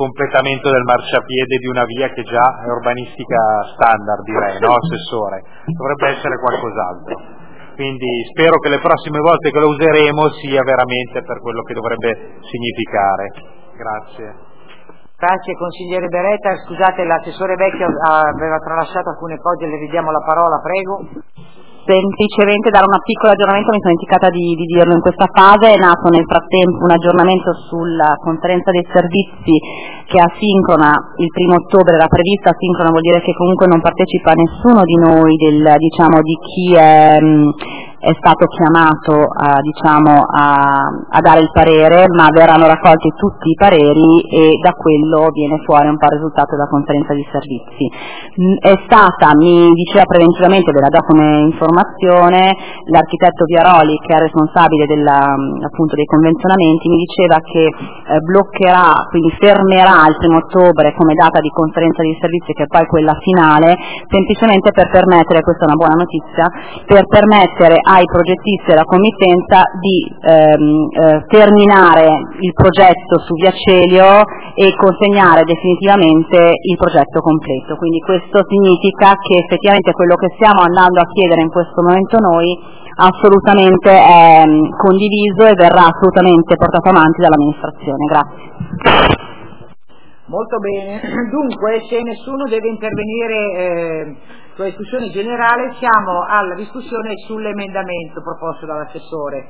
completamento del marciapiede di una via che già è urbanistica standard, direi, no, Assessore? Dovrebbe essere qualcos'altro. Quindi spero che le prossime volte che lo useremo sia veramente per quello che dovrebbe significare. Grazie. Grazie consigliere Beretta, scusate l'assessore Vecchio aveva tralasciato alcune cose, le ridiamo la parola, prego. Semplicemente dare un piccolo aggiornamento, mi sono dimenticata di, di dirlo in questa fase. È nato nel frattempo un aggiornamento sulla conferenza dei servizi che è asincrona, il primo ottobre era prevista, asincrona vuol dire che comunque non partecipa nessuno di noi, del, diciamo di chi è, è stato chiamato a, diciamo, a, a dare il parere, ma verranno raccolti tutti i pareri e da quello viene fuori un po' il risultato della conferenza di servizi. È stata, mi diceva preventivamente, ve la do come informazione, l'architetto Viaroli, che è responsabile della, appunto dei convenzionamenti, mi diceva che eh, bloccherà, quindi fermerà il primo ottobre come data di conferenza di servizi, che è poi quella finale, semplicemente per permettere, questa è una buona notizia, per permettere ai progettisti e alla committenza di ehm, eh, terminare il progetto su Via Celio e consegnare definitivamente il progetto completo. Quindi questo significa che effettivamente quello che stiamo andando a chiedere in questo momento noi assolutamente è condiviso e verrà assolutamente portato avanti dall'amministrazione. Grazie. Molto bene, dunque se nessuno deve intervenire eh, sulla discussione generale, siamo alla discussione sull'emendamento proposto dall'assessore,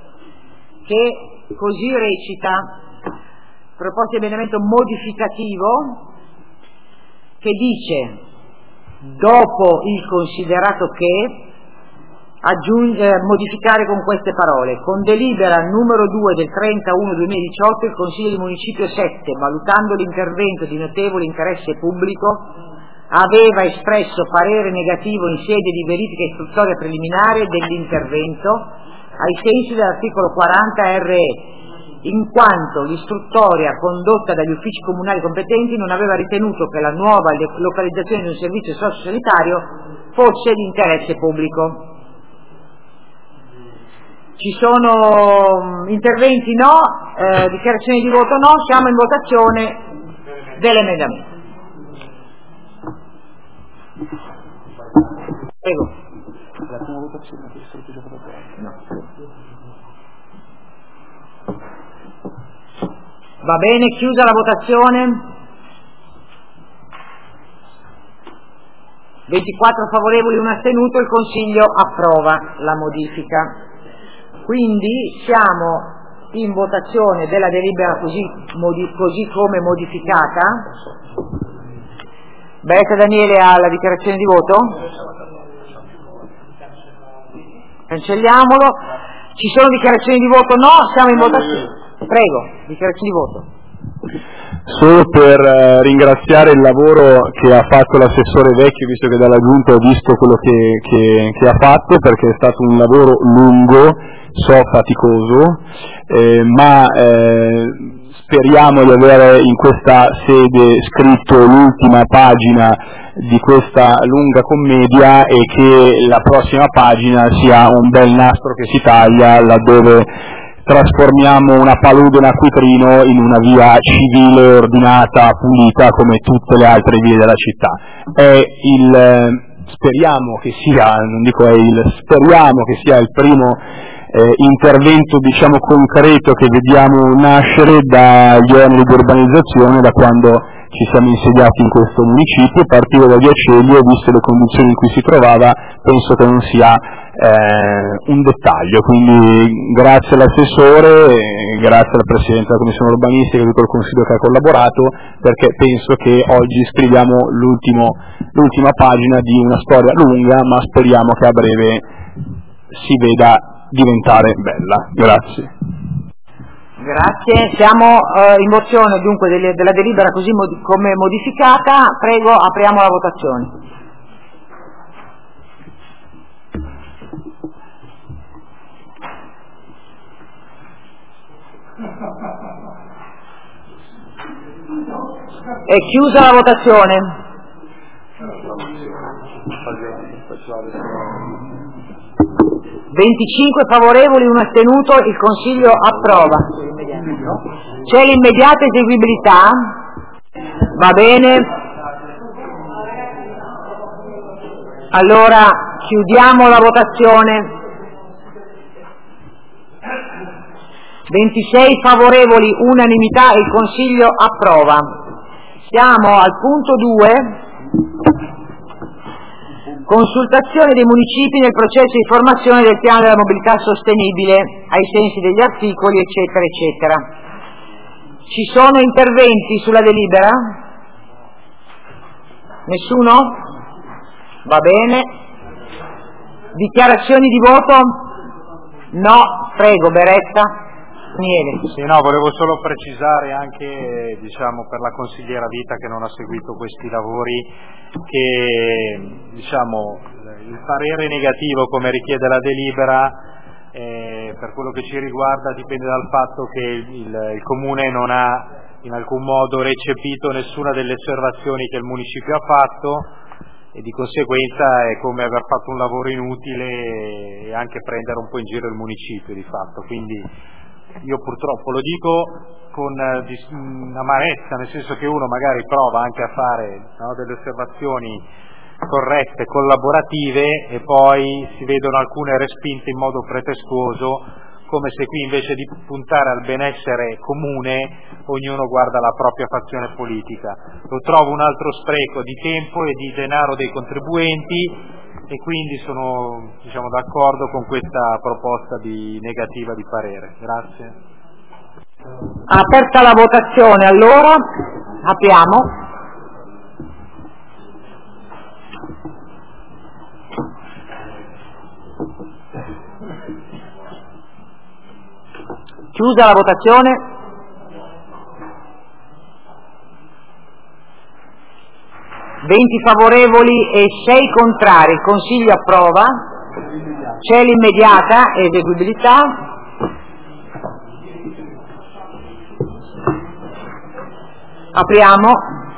che così recita: proposta di emendamento modificativo che dice: dopo il considerato che aggiunge, modificare con queste parole: con delibera numero due del trentuno duemiladiciotto il Consiglio di Municipio sette, valutando l'intervento di notevole interesse pubblico, aveva espresso parere negativo in sede di verifica istruttoria preliminare dell'intervento ai sensi dell'articolo quaranta R E, in quanto l'istruttoria condotta dagli uffici comunali competenti non aveva ritenuto che la nuova localizzazione di un servizio sociosanitario fosse di interesse pubblico. Ci sono interventi no, eh, dichiarazioni di voto no, siamo in votazione dell'emendamento. Prego. No. Va bene, chiusa la votazione. ventiquattro favorevoli, un astenuto, il Consiglio approva la modifica. Quindi siamo in votazione della delibera così, modi, così come modificata. Beretta Daniele ha la dichiarazione di voto? Cancelliamolo. Ci sono dichiarazioni di voto? No, siamo in votazione. Prego, dichiarazioni di voto. Solo per eh, ringraziare il lavoro che ha fatto l'assessore Vecchio, visto che dalla Giunta ho visto quello che, che, che ha fatto, perché è stato un lavoro lungo, so faticoso, eh, ma eh, speriamo di avere in questa sede scritto l'ultima pagina di questa lunga commedia e che la prossima pagina sia un bel nastro che si taglia laddove trasformiamo una palude, un acquitrino in una via civile, ordinata, pulita come tutte le altre vie della città. È il, speriamo che sia, non dico è il, speriamo che sia il primo eh, intervento diciamo concreto che vediamo nascere dagli anni di urbanizzazione, da quando ci siamo insediati in questo municipio. Partire da Via Celio, viste le condizioni in cui si trovava, penso che non sia eh, un dettaglio, quindi grazie all'assessore, grazie al Presidente della Commissione Urbanistica e a tutto il Consiglio che ha collaborato, perché penso che oggi scriviamo l'ultima pagina di una storia lunga, ma speriamo che a breve si veda diventare bella. Grazie. Grazie, siamo eh, in mozione dunque delle, della delibera così modi, come modificata. Prego, apriamo la votazione. È chiusa la votazione. venticinque favorevoli, un astenuto, il Consiglio approva. C'è l'immediata eseguibilità? Va bene. Allora chiudiamo la votazione. ventisei favorevoli, unanimità, il Consiglio approva. Siamo al punto due. Consultazione dei municipi nel processo di formazione del piano della mobilità sostenibile ai sensi degli articoli eccetera eccetera. Ci sono interventi sulla delibera? Nessuno? Va bene. Dichiarazioni di voto? No, prego Beretta. Sì, no, volevo solo precisare anche, diciamo, per la consigliera Vita che non ha seguito questi lavori, che diciamo, il parere negativo come richiede la delibera eh, per quello che ci riguarda dipende dal fatto che il, il Comune non ha in alcun modo recepito nessuna delle osservazioni che il municipio ha fatto e di conseguenza è come aver fatto un lavoro inutile e anche prendere un po' in giro il municipio di fatto. Quindi io purtroppo lo dico con uh, amarezza, nel senso che uno magari prova anche a fare no, delle osservazioni corrette, collaborative e poi si vedono alcune respinte in modo pretestuoso, come se qui invece di puntare al benessere comune ognuno guarda la propria fazione politica. Lo trovo un altro spreco di tempo e di denaro dei contribuenti e quindi sono diciamo, d'accordo con questa proposta di negativa di parere. Grazie. Aperta la votazione, allora apriamo. Chiusa la votazione. venti favorevoli e sei contrari, il Consiglio approva, c'è l'immediata eseguibilità. Apriamo.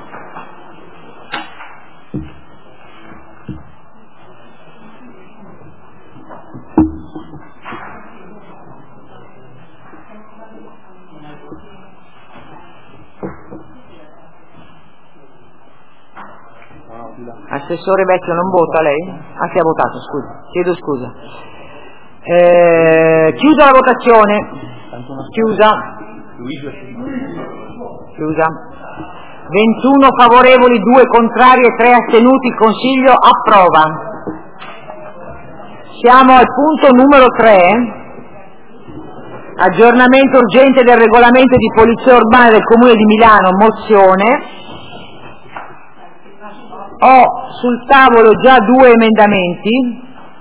Assessore Vecchio non vota lei? Ah, si è votato, scusa, chiedo scusa. Eh, chiusa la votazione. Chiusa. Chiusa. ventuno favorevoli, due contrari e tre astenuti, il Consiglio approva. Siamo al punto numero tre. Aggiornamento urgente del regolamento di polizia urbana del Comune di Milano, mozione. Ho sul tavolo già due emendamenti,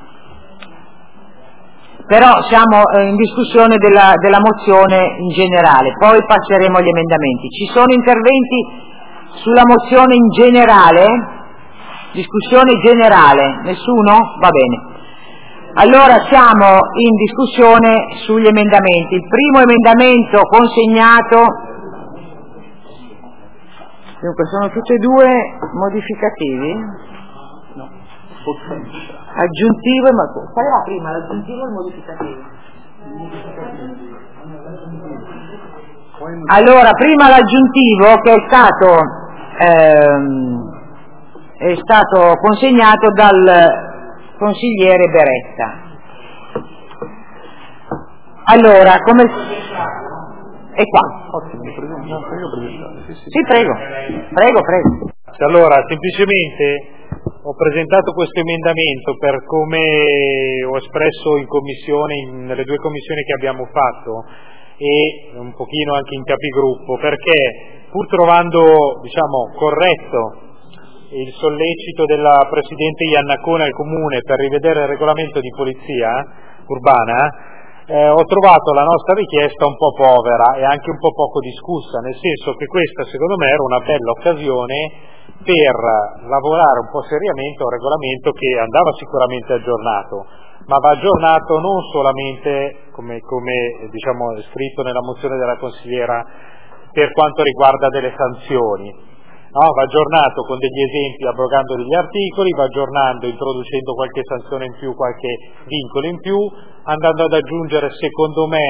però siamo in discussione della, della mozione in generale, poi passeremo agli emendamenti. Ci sono interventi sulla mozione in generale? Discussione generale? Nessuno? Va bene. Allora siamo in discussione sugli emendamenti. Il primo emendamento consegnato. Dunque sono tutti e due modificativi? No. Aggiuntivo e ma qual era prima, l'aggiuntivo o il modificativo? Allora, prima l'aggiuntivo che è stato ehm, è stato consegnato dal consigliere Beretta. Allora, come è qua. Ottimo, sì, sì. Sì, prego, prego, prego. Allora, semplicemente ho presentato questo emendamento per come ho espresso in commissione, in, nelle due commissioni che abbiamo fatto e un pochino anche in capigruppo, perché pur trovando, diciamo, corretto il sollecito della Presidente Iannacone al Comune per rivedere il regolamento di polizia urbana, Eh, ho trovato la nostra richiesta un po' povera e anche un po' poco discussa, nel senso che questa secondo me era una bella occasione per lavorare un po' seriamente a un regolamento che andava sicuramente aggiornato, ma va aggiornato non solamente come, come diciamo è scritto nella mozione della consigliera per quanto riguarda delle sanzioni. No, va aggiornato con degli esempi, abrogando degli articoli, va aggiornando, introducendo qualche sanzione in più, qualche vincolo in più, andando ad aggiungere, secondo me,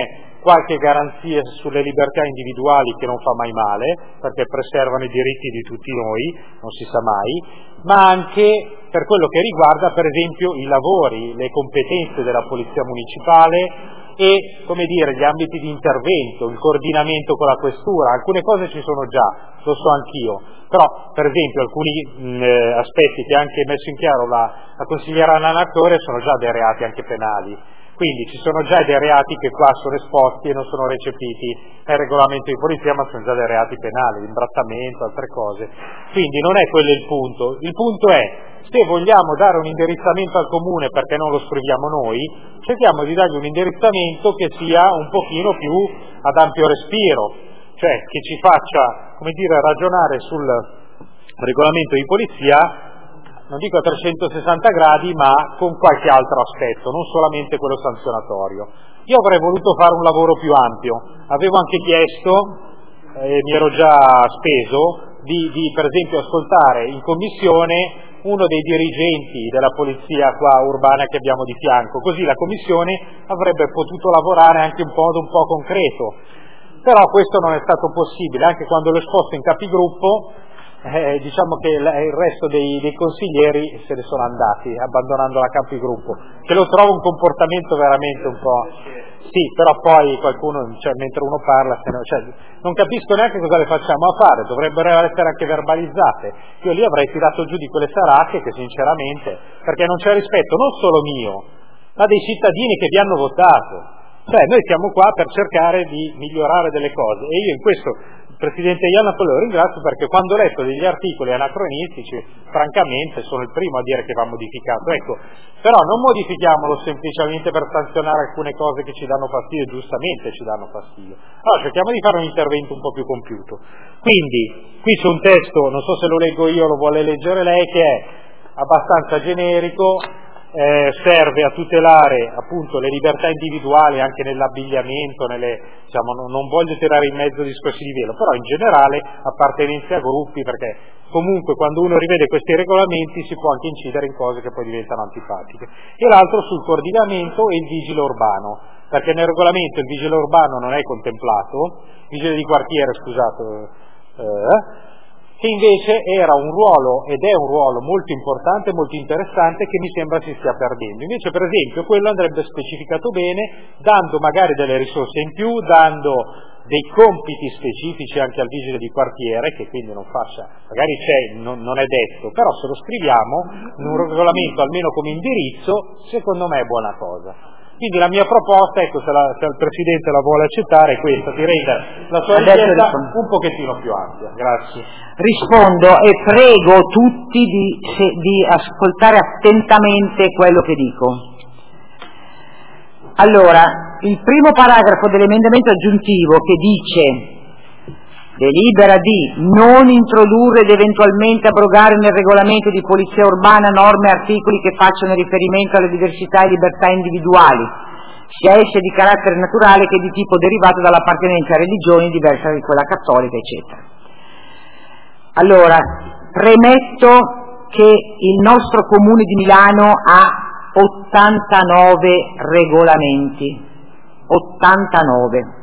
qualche garanzia sulle libertà individuali che non fa mai male, perché preservano i diritti di tutti noi, non si sa mai, ma anche per quello che riguarda per esempio i lavori, le competenze della Polizia Municipale e, come dire, gli ambiti di intervento, il coordinamento con la questura. Alcune cose ci sono già, lo so anch'io, però per esempio alcuni mh, aspetti che ha anche messo in chiaro la, la consigliera Nanatore sono già dei reati anche penali. Quindi ci sono già dei reati che qua sono esposti e non sono recepiti nel regolamento di polizia, ma sono già dei reati penali, l'imbrattamento, altre cose. Quindi non è quello il punto. Il punto è, se vogliamo dare un indirizzamento al comune perché non lo scriviamo noi, cerchiamo di dargli un indirizzamento che sia un pochino più ad ampio respiro, cioè che ci faccia, come dire, ragionare sul regolamento di polizia, non dico a trecentosessanta gradi, ma con qualche altro aspetto, non solamente quello sanzionatorio. Io avrei voluto fare un lavoro più ampio, avevo anche chiesto, e eh, mi ero già speso, di, di per esempio ascoltare in commissione uno dei dirigenti della polizia qua urbana che abbiamo di fianco, così la commissione avrebbe potuto lavorare anche in modo un po' concreto, però questo non è stato possibile, anche quando l'ho esposto in capigruppo. Eh, diciamo che il, il resto dei, dei consiglieri se ne sono andati abbandonando la capigruppo, che lo trovo un comportamento veramente un po', sì, però poi qualcuno, cioè, mentre uno parla se no, cioè, non capisco neanche cosa le facciamo a fare, dovrebbero essere anche verbalizzate. Io lì avrei tirato giù di quelle saracche che sinceramente, perché non c'è rispetto non solo mio ma dei cittadini che vi hanno votato, cioè noi siamo qua per cercare di migliorare delle cose e io in questo Presidente Ianna lo ringrazio, perché quando ho letto degli articoli anacronistici, francamente sono il primo a dire che va modificato, ecco, però non modifichiamolo semplicemente per sanzionare alcune cose che ci danno fastidio, giustamente ci danno fastidio, allora cerchiamo di fare un intervento un po' più compiuto. Quindi qui c'è un testo, non so se lo leggo io o lo vuole leggere lei, che è abbastanza generico, Eh, serve a tutelare appunto le libertà individuali anche nell'abbigliamento, nelle, diciamo, non, non voglio tirare in mezzo discorsi di velo, però in generale appartenenza a gruppi, perché comunque quando uno rivede questi regolamenti si può anche incidere in cose che poi diventano antipatiche. E l'altro sul coordinamento e il vigile urbano, perché nel regolamento il vigile urbano non è contemplato, vigile di quartiere scusate, eh, che invece era un ruolo ed è un ruolo molto importante, molto interessante, che mi sembra si stia perdendo. Invece per esempio quello andrebbe specificato bene, dando magari delle risorse in più, dando dei compiti specifici anche al vigile di quartiere, che quindi non faccia, magari c'è, non, non è detto, però se lo scriviamo in un regolamento almeno come indirizzo, secondo me è buona cosa. Quindi la mia proposta, ecco, se, la, se il Presidente la vuole accettare, è questa, di rendere la sua richiesta un pochettino più ampia. Grazie. Rispondo e prego tutti di, se, di ascoltare attentamente quello che dico. Allora, il primo paragrafo dell'emendamento aggiuntivo che dice delibera di non introdurre ed eventualmente abrogare nel regolamento di polizia urbana norme e articoli che facciano riferimento alle diversità e libertà individuali, sia esse di carattere naturale che di tipo derivato dall'appartenenza a religioni diverse da quella cattolica, eccetera. Allora, premetto che il nostro Comune di Milano ha ottantanove regolamenti, ottantanove.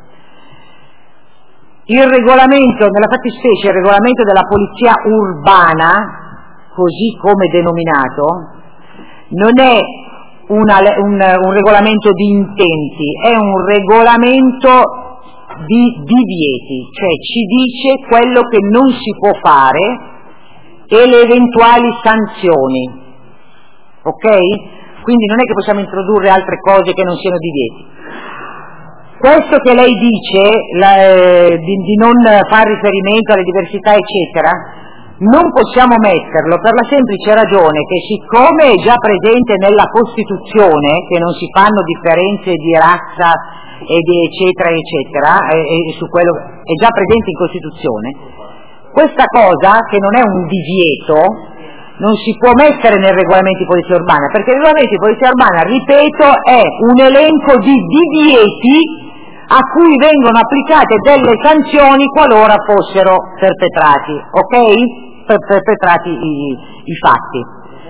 Il regolamento, nella fattispecie il regolamento della polizia urbana, così come denominato, non è una, un, un regolamento di intenti, è un regolamento di divieti, cioè ci dice quello che non si può fare e le eventuali sanzioni, ok? Quindi non è che possiamo introdurre altre cose che non siano divieti. Questo che lei dice, la, eh, di, di non fare riferimento alle diversità eccetera, non possiamo metterlo per la semplice ragione che siccome è già presente nella Costituzione che non si fanno differenze di razza e di eccetera eccetera, e, e su quello è già presente in Costituzione, questa cosa che non è un divieto non si può mettere nel regolamento di polizia urbana, perché il regolamento di polizia urbana, ripeto, è un elenco di divieti a cui vengono applicate delle sanzioni qualora fossero perpetrati, ok? Per, perpetrati i, i fatti.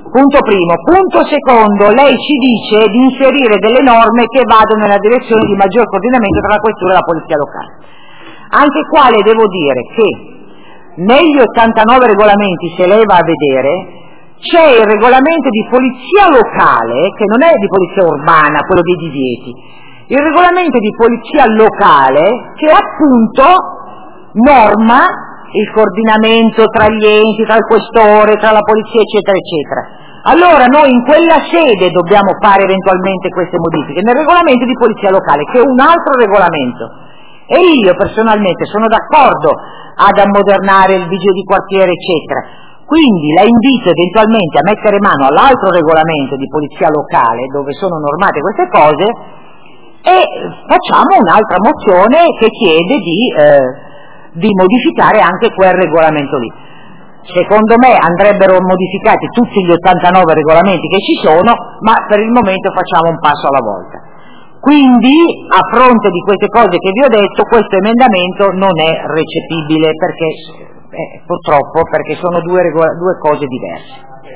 Punto primo. Punto secondo, lei ci dice di inserire delle norme che vadano nella direzione di maggior coordinamento tra la questura e la polizia locale. Anche qua le devo dire che negli ottantanove regolamenti, se lei va a vedere, c'è il regolamento di polizia locale, che non è di polizia urbana, quello dei divieti, il regolamento di polizia locale che appunto norma il coordinamento tra gli enti, tra il questore, tra la polizia, eccetera, eccetera. Allora noi in quella sede dobbiamo fare eventualmente queste modifiche, nel regolamento di polizia locale, che è un altro regolamento. E io personalmente sono d'accordo ad ammodernare il vigile di quartiere, eccetera. Quindi la invito eventualmente a mettere mano all'altro regolamento di polizia locale, dove sono normate queste cose, e facciamo un'altra mozione che chiede di, eh, di modificare anche quel regolamento lì. Secondo me andrebbero modificati tutti gli ottantanove regolamenti che ci sono, ma per il momento facciamo un passo alla volta. Quindi, a fronte di queste cose che vi ho detto, questo emendamento non è recepibile, perché eh, purtroppo, perché sono due, regola- due cose diverse.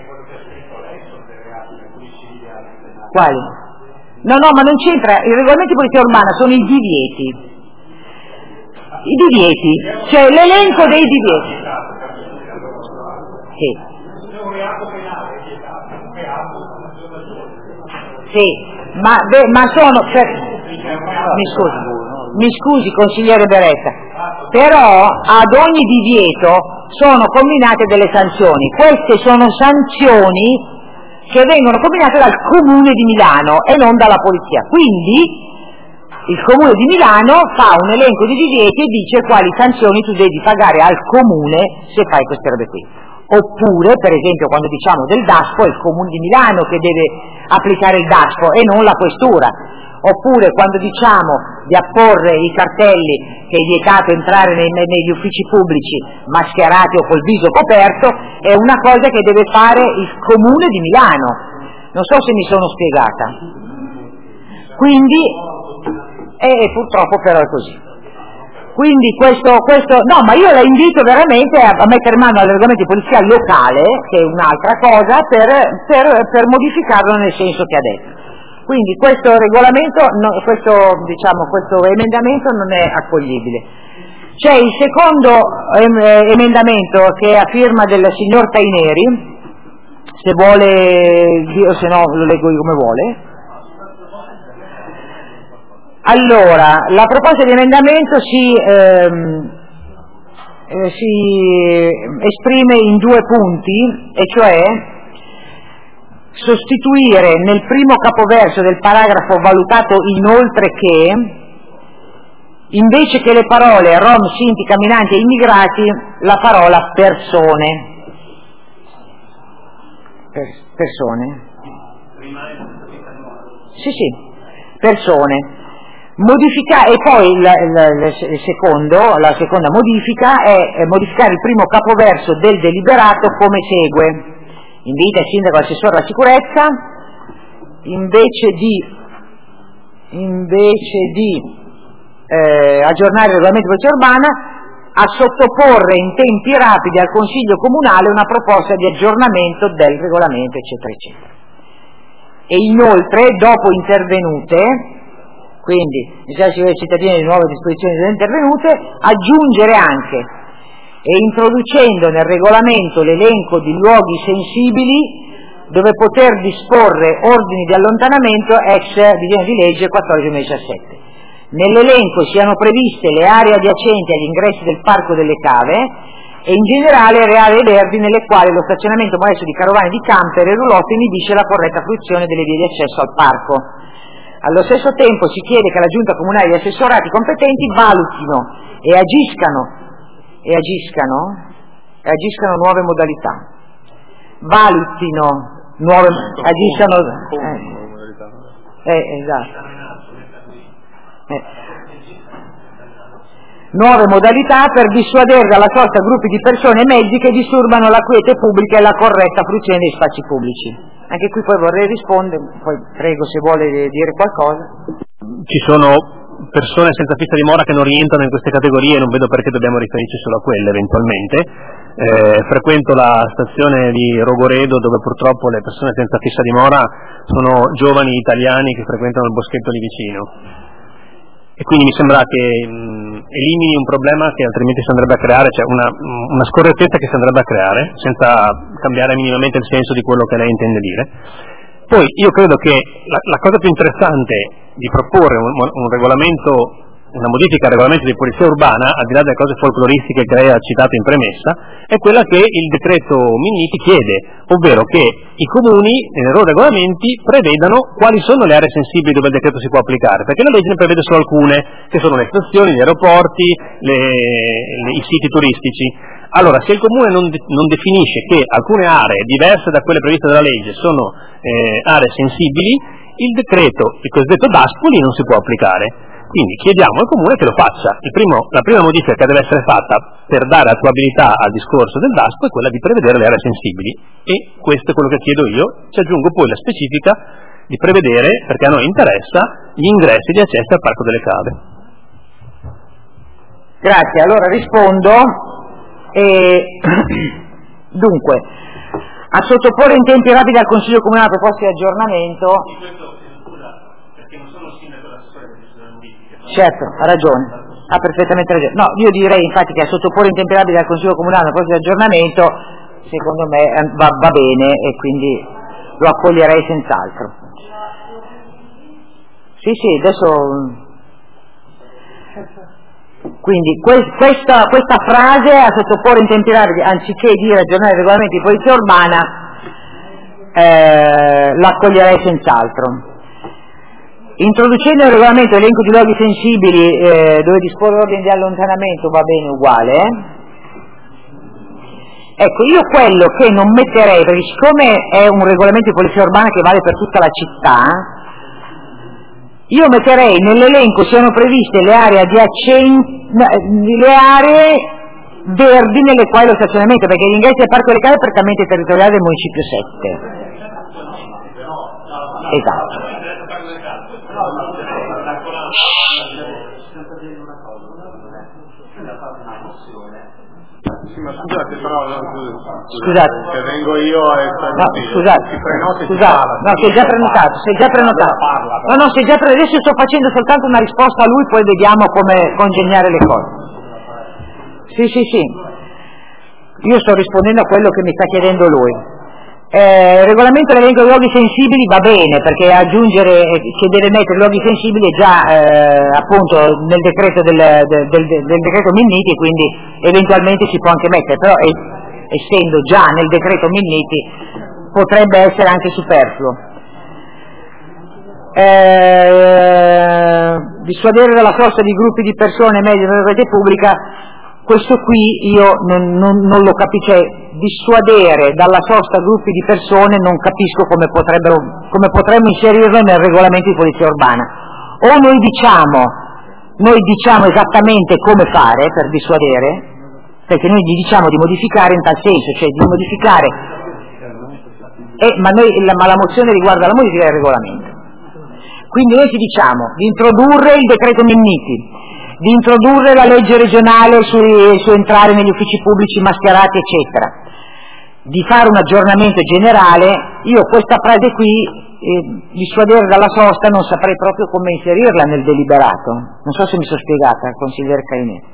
Quali? No, no, ma non c'entra, i regolamenti di polizia urbana sono i divieti. I divieti, cioè l'elenco dei divieti. Sì. Sì, ma, beh, ma sono, per, mi scusi, mi scusi consigliere Beretta, però ad ogni divieto sono combinate delle sanzioni. Queste sono sanzioni che vengono combinate dal Comune di Milano e non dalla Polizia. Quindi il Comune di Milano fa un elenco di divieti e dice quali sanzioni tu devi pagare al Comune se fai queste robe qui. Oppure, per esempio, quando diciamo del DASPO è il Comune di Milano che deve applicare il DASPO e non la Questura. Oppure quando diciamo di apporre i cartelli che è vietato entrare nei, negli uffici pubblici mascherati o col viso coperto, è una cosa che deve fare il Comune di Milano. Non so se mi sono spiegata. Quindi, e eh, purtroppo però è così. Quindi questo, questo, no, ma io la invito veramente a, a mettere mano al regolamento di polizia locale, che è un'altra cosa, per, per, per modificarlo nel senso che ha detto. Quindi questo regolamento, no, questo, diciamo, questo emendamento non è accoglibile. C'è il secondo em, emendamento che è a firma del signor Taineri, se vuole, o se no lo leggo io come vuole. Allora, la proposta di emendamento si, ehm, eh, si esprime in due punti, e cioè sostituire nel primo capoverso del paragrafo valutato inoltre che, invece che le parole rom, sinti, camminanti e immigrati, la parola persone. Per, persone? Sì, sì, persone. Modifica, e poi il, il, il secondo, la seconda modifica è modificare il primo capoverso del deliberato come segue: invita il sindaco e l'assessore alla sicurezza, invece di, invece di eh, aggiornare il regolamento di polizia urbana, a sottoporre in tempi rapidi al Consiglio Comunale una proposta di aggiornamento del regolamento, eccetera, eccetera. E inoltre, dopo intervenute, quindi necessità dei cittadini di nuove disposizioni intervenute, aggiungere anche e introducendo nel regolamento l'elenco di luoghi sensibili dove poter disporre ordini di allontanamento ex disegno di legge quattordici duemiladiciassette. Nell'elenco siano previste le aree adiacenti agli ingressi del Parco delle Cave e in generale le aree verdi nelle quali lo stazionamento modesto di carovane di camper e roulotte inibisce la corretta fruizione delle vie di accesso al parco. Allo stesso tempo si chiede che la Giunta Comunale e gli assessorati competenti valutino e agiscano, e agiscano, e agiscano nuove modalità. Valutino nuove, agiscano, eh, eh, esatto. Eh. Nuove modalità per dissuadere dalla sorta gruppi di persone e mezzi che disturbano la quiete pubblica e la corretta fruizione dei spazi pubblici. Anche qui poi vorrei rispondere, poi prego se vuole dire qualcosa. Ci sono persone senza fissa dimora che non rientrano in queste categorie, non vedo perché dobbiamo riferirci solo a quelle eventualmente. Eh, frequento la stazione di Rogoredo, dove purtroppo le persone senza fissa dimora sono giovani italiani che frequentano il boschetto lì vicino, e quindi mi sembra che mh, elimini un problema che altrimenti si andrebbe a creare, cioè una, una scorrettezza che si andrebbe a creare senza cambiare minimamente il senso di quello che lei intende dire. Poi io credo che la, la cosa più interessante di proporre un, un regolamento, una modifica al regolamento di polizia urbana, al di là delle cose folcloristiche che lei ha citato in premessa, è quella che il decreto Minniti chiede, ovvero che i comuni nei loro regolamenti prevedano quali sono le aree sensibili dove il decreto si può applicare, perché la legge ne prevede solo alcune, che sono le stazioni, gli aeroporti, le, le, i siti turistici. Allora, se il comune non, de, non definisce che alcune aree diverse da quelle previste dalla legge sono eh, aree sensibili, il decreto, il cosiddetto DASPO, lì non si può applicare. Quindi chiediamo al Comune che lo faccia. Il primo, la prima modifica che deve essere fatta per dare attuabilità al discorso del DASPO è quella di prevedere le aree sensibili, e questo è quello che chiedo io. Ci aggiungo poi la specifica di prevedere, perché a noi interessa, gli ingressi di accesso al Parco delle Cave. Grazie, allora rispondo. E... Dunque, a sottoporre in tempi rapidi al Consiglio Comunale proposte di aggiornamento. Certo, ha ragione, ha perfettamente ragione. No, io direi infatti che a sottoporre in tempi rapidi al Consiglio Comunale una proposta di aggiornamento, secondo me va, va bene, e quindi lo accoglierei senz'altro. Sì, sì, adesso... Quindi que- questa, questa frase, a sottoporre in tempi rapidi, anziché dire aggiornare i regolamenti di polizia urbana, eh, l'accoglierei senz'altro. Introducendo il regolamento elenco di luoghi sensibili eh, dove disporre ordine di allontanamento, va bene uguale. Ecco, io quello che non metterei, perché siccome è un regolamento di polizia urbana che vale per tutta la città, io metterei nell'elenco siano previste le aree adiacenti, le aree verdi nelle quali lo stazionamento, perché gli ingressi al Parco delle Cave è prettamente territoriale del Municipio sette. Esatto. Sì, ma scusate, però scusate, che vengo io e no, scusate, si scusate, no, si è già prenotato, si è già prenotato. No, no, si è già prenotato, adesso sto facendo soltanto una risposta a lui, poi vediamo come congegnare le cose. Sì, sì, sì. Io sto rispondendo a quello che mi sta chiedendo lui. Eh, il regolamento dell'elenco dei luoghi sensibili va bene, perché aggiungere che deve mettere luoghi sensibili è già eh, appunto nel decreto del, del, del, del decreto Minniti, quindi eventualmente si può anche mettere, però è, essendo già nel decreto Minniti potrebbe essere anche superfluo. Eh, dissuadere dalla sosta di gruppi di persone medie nella rete pubblica, questo qui io non, non, non lo capisco, cioè dissuadere dalla sosta gruppi di persone non capisco come potrebbero, come potremmo inserirlo nel regolamento di polizia urbana. O noi diciamo, noi diciamo esattamente come fare per dissuadere, perché noi gli diciamo di modificare in tal senso, cioè di modificare, eh, ma, noi, la, ma la mozione riguarda la modifica del regolamento. Quindi noi ci diciamo di introdurre il decreto Minniti, di introdurre la legge regionale su, su entrare negli uffici pubblici mascherati, eccetera, di fare un aggiornamento generale. Io questa frase qui, eh, dissuadere dalla sosta, non saprei proprio come inserirla nel deliberato. Non so se mi sono spiegata, consigliere Cainetti.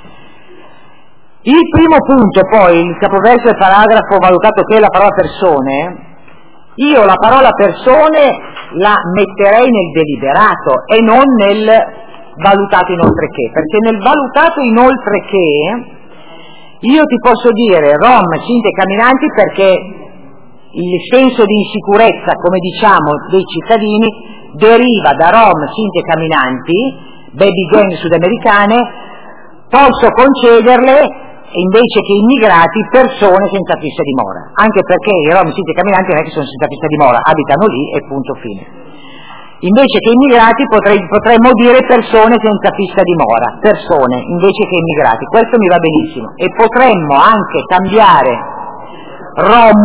Il primo punto, poi, il capoverso del paragrafo valutato che è la parola persone, io la parola persone la metterei nel deliberato e non nel valutato inoltre che, perché nel valutato inoltre che io ti posso dire rom, cinte, camminanti, perché il senso di insicurezza, come diciamo, dei cittadini deriva da rom, cinte, camminanti, baby gang sudamericane. Posso concederle invece che immigrati persone senza fissa dimora, anche perché i rom, cinte, camminanti non è che sono senza fissa dimora, abitano lì e punto fine. Invece che immigrati potrei, potremmo dire persone senza fissa dimora, persone invece che immigrati, questo mi va benissimo. E potremmo anche cambiare rom,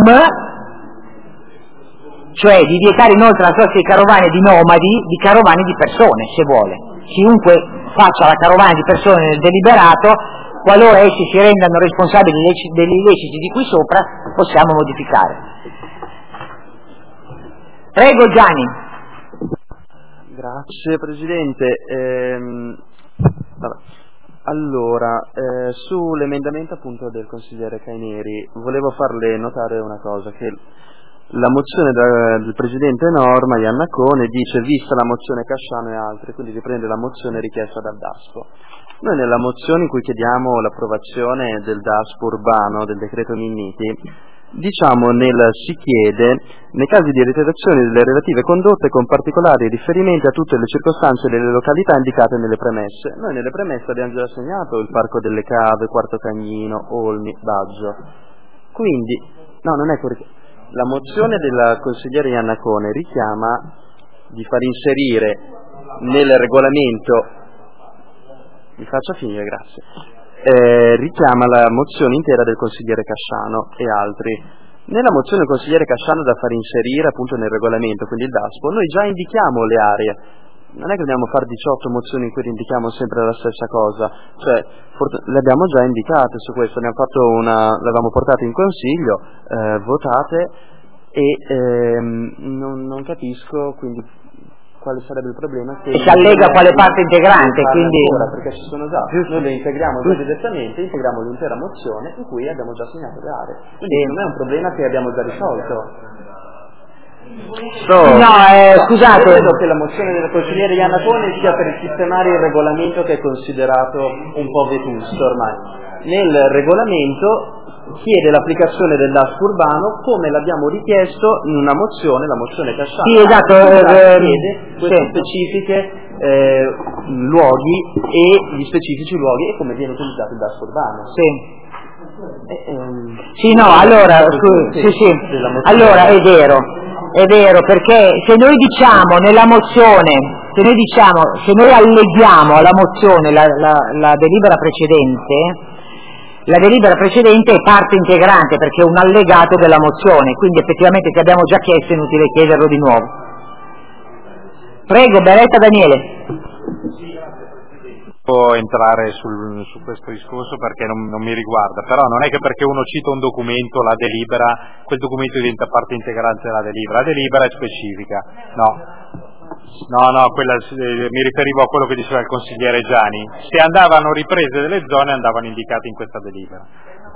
cioè di vietare inoltre la sosta di carovane di nomadi, di carovane di persone, se vuole. Chiunque faccia la carovana di persone nel deliberato qualora essi si rendano responsabili degli illeciti di qui sopra, possiamo modificare. Prego Gianni. Grazie Presidente. Ehm, allora, eh, sull'emendamento appunto del consigliere Cainieri, volevo farle notare una cosa, che la mozione da, del Presidente Norma, Iannacone, dice vista la mozione Casciano e altri, quindi riprende la mozione richiesta dal DASPO. Noi nella mozione in cui chiediamo l'approvazione del DASPO urbano, del decreto Minniti, diciamo nel si chiede, nei casi di reiterazione delle relative condotte con particolari riferimenti a tutte le circostanze delle località indicate nelle premesse. Noi nelle premesse abbiamo già assegnato il Parco delle Cave, Quarto Cagnino, Olmi, Baggio. Quindi, no, non è corretto. La mozione della consigliera Iannacone richiama di far inserire nel regolamento, mi faccia finire, grazie, eh, richiama la mozione intera del consigliere Casciano e altri. Nella mozione del consigliere Casciano da far inserire appunto nel regolamento, quindi il DASPO, noi già indichiamo le aree. Non è che dobbiamo fare diciotto mozioni in cui indichiamo sempre la stessa cosa, cioè le abbiamo già indicate su questo, ne abbiamo fatto una, l'avevamo portato in consiglio, eh, votate e ehm, non, non capisco quindi quale sarebbe il problema che si allega quale parte integrante, quindi ancora, perché ci sono già, noi le integriamo già direttamente, integriamo l'intera mozione in cui abbiamo già segnato le aree, quindi non è un problema che abbiamo già risolto. So, no, eh, scusate. Io credo che la mozione del consigliere Iannacone sia per sistemare il regolamento che è considerato un po' vetusto ormai. Nel regolamento chiede l'applicazione del DASPO urbano come l'abbiamo richiesto in una mozione, la mozione Casciano. Sì, esatto, eh, chiede queste sì. specifiche eh, luoghi e gli specifici luoghi e come viene utilizzato il DASPO urbano. Sì. Eh, ehm, sì, no, allora, scu- sì, sì. Allora è vero. È vero, perché se noi diciamo nella mozione, se noi diciamo, se noi alleghiamo alla mozione la, la, la delibera precedente, la delibera precedente è parte integrante perché è un allegato della mozione, quindi effettivamente se abbiamo già chiesto è inutile chiederlo di nuovo. Prego, Beretta Daniele. Può entrare sul, su questo discorso perché non, non mi riguarda, però non è che perché uno cita un documento, la delibera, quel documento diventa parte integrante della delibera, la delibera è specifica, no, no, no, quella, eh, mi riferivo a quello che diceva il consigliere Gianni, se andavano riprese delle zone andavano indicate in questa delibera.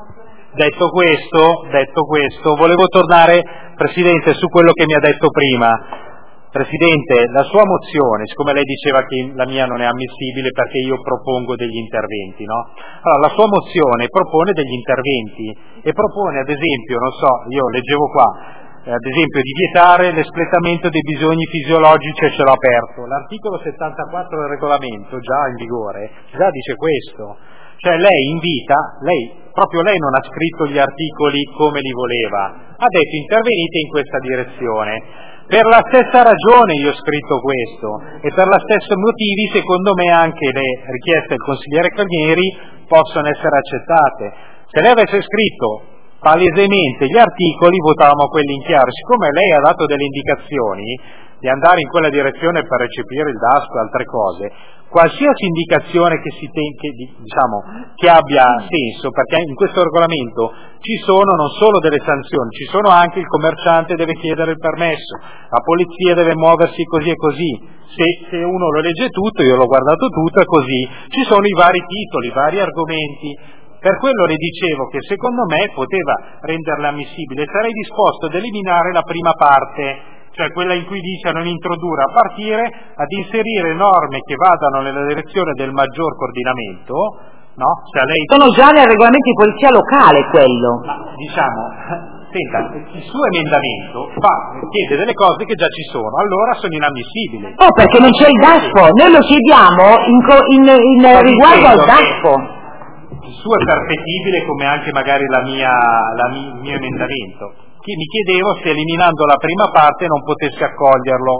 Detto questo, detto questo, volevo tornare, Presidente, su quello che mi ha detto prima. Presidente, la sua mozione, siccome lei diceva che la mia non è ammissibile perché io propongo degli interventi, no? Allora, la sua mozione propone degli interventi e propone, ad esempio, non so, io leggevo qua, eh, ad esempio, di vietare l'espletamento dei bisogni fisiologici a cielo aperto. L'articolo settantaquattro del regolamento, già in vigore, già dice questo. Cioè lei invita, lei, proprio lei non ha scritto gli articoli come li voleva, ha detto intervenite in questa direzione. Per la stessa ragione io ho scritto questo e per la stessa motivi secondo me anche le richieste del consigliere Cainieri possono essere accettate. Se lei avesse scritto palesemente gli articoli votavamo quelli in chiaro, siccome lei ha dato delle indicazioni di andare in quella direzione per recepire il DASPO e altre cose, qualsiasi indicazione che, si ten- che, diciamo, che abbia senso, perché in questo regolamento ci sono non solo delle sanzioni, ci sono anche il commerciante deve chiedere il permesso, la polizia deve muoversi così e così, se, se uno lo legge tutto, io l'ho guardato tutto, è così, ci sono i vari titoli, i vari argomenti, per quello le dicevo che secondo me poteva renderla ammissibile, sarei disposto ad eliminare la prima parte, cioè quella in cui dice a non introdurre, a partire ad inserire norme che vadano nella direzione del maggior coordinamento, no? Se a lei... Sono già nel regolamento di polizia locale quello. Ma diciamo, senta, il suo emendamento fa, chiede delle cose che già ci sono, allora sono inammissibili. Oh, perché non c'è il DASPO, noi lo chiediamo in, co- in, in riguardo al DASPO. Il suo è perfettibile come anche magari la mia, la mia, il mio emendamento. Che mi chiedevo se eliminando la prima parte non potesse accoglierlo,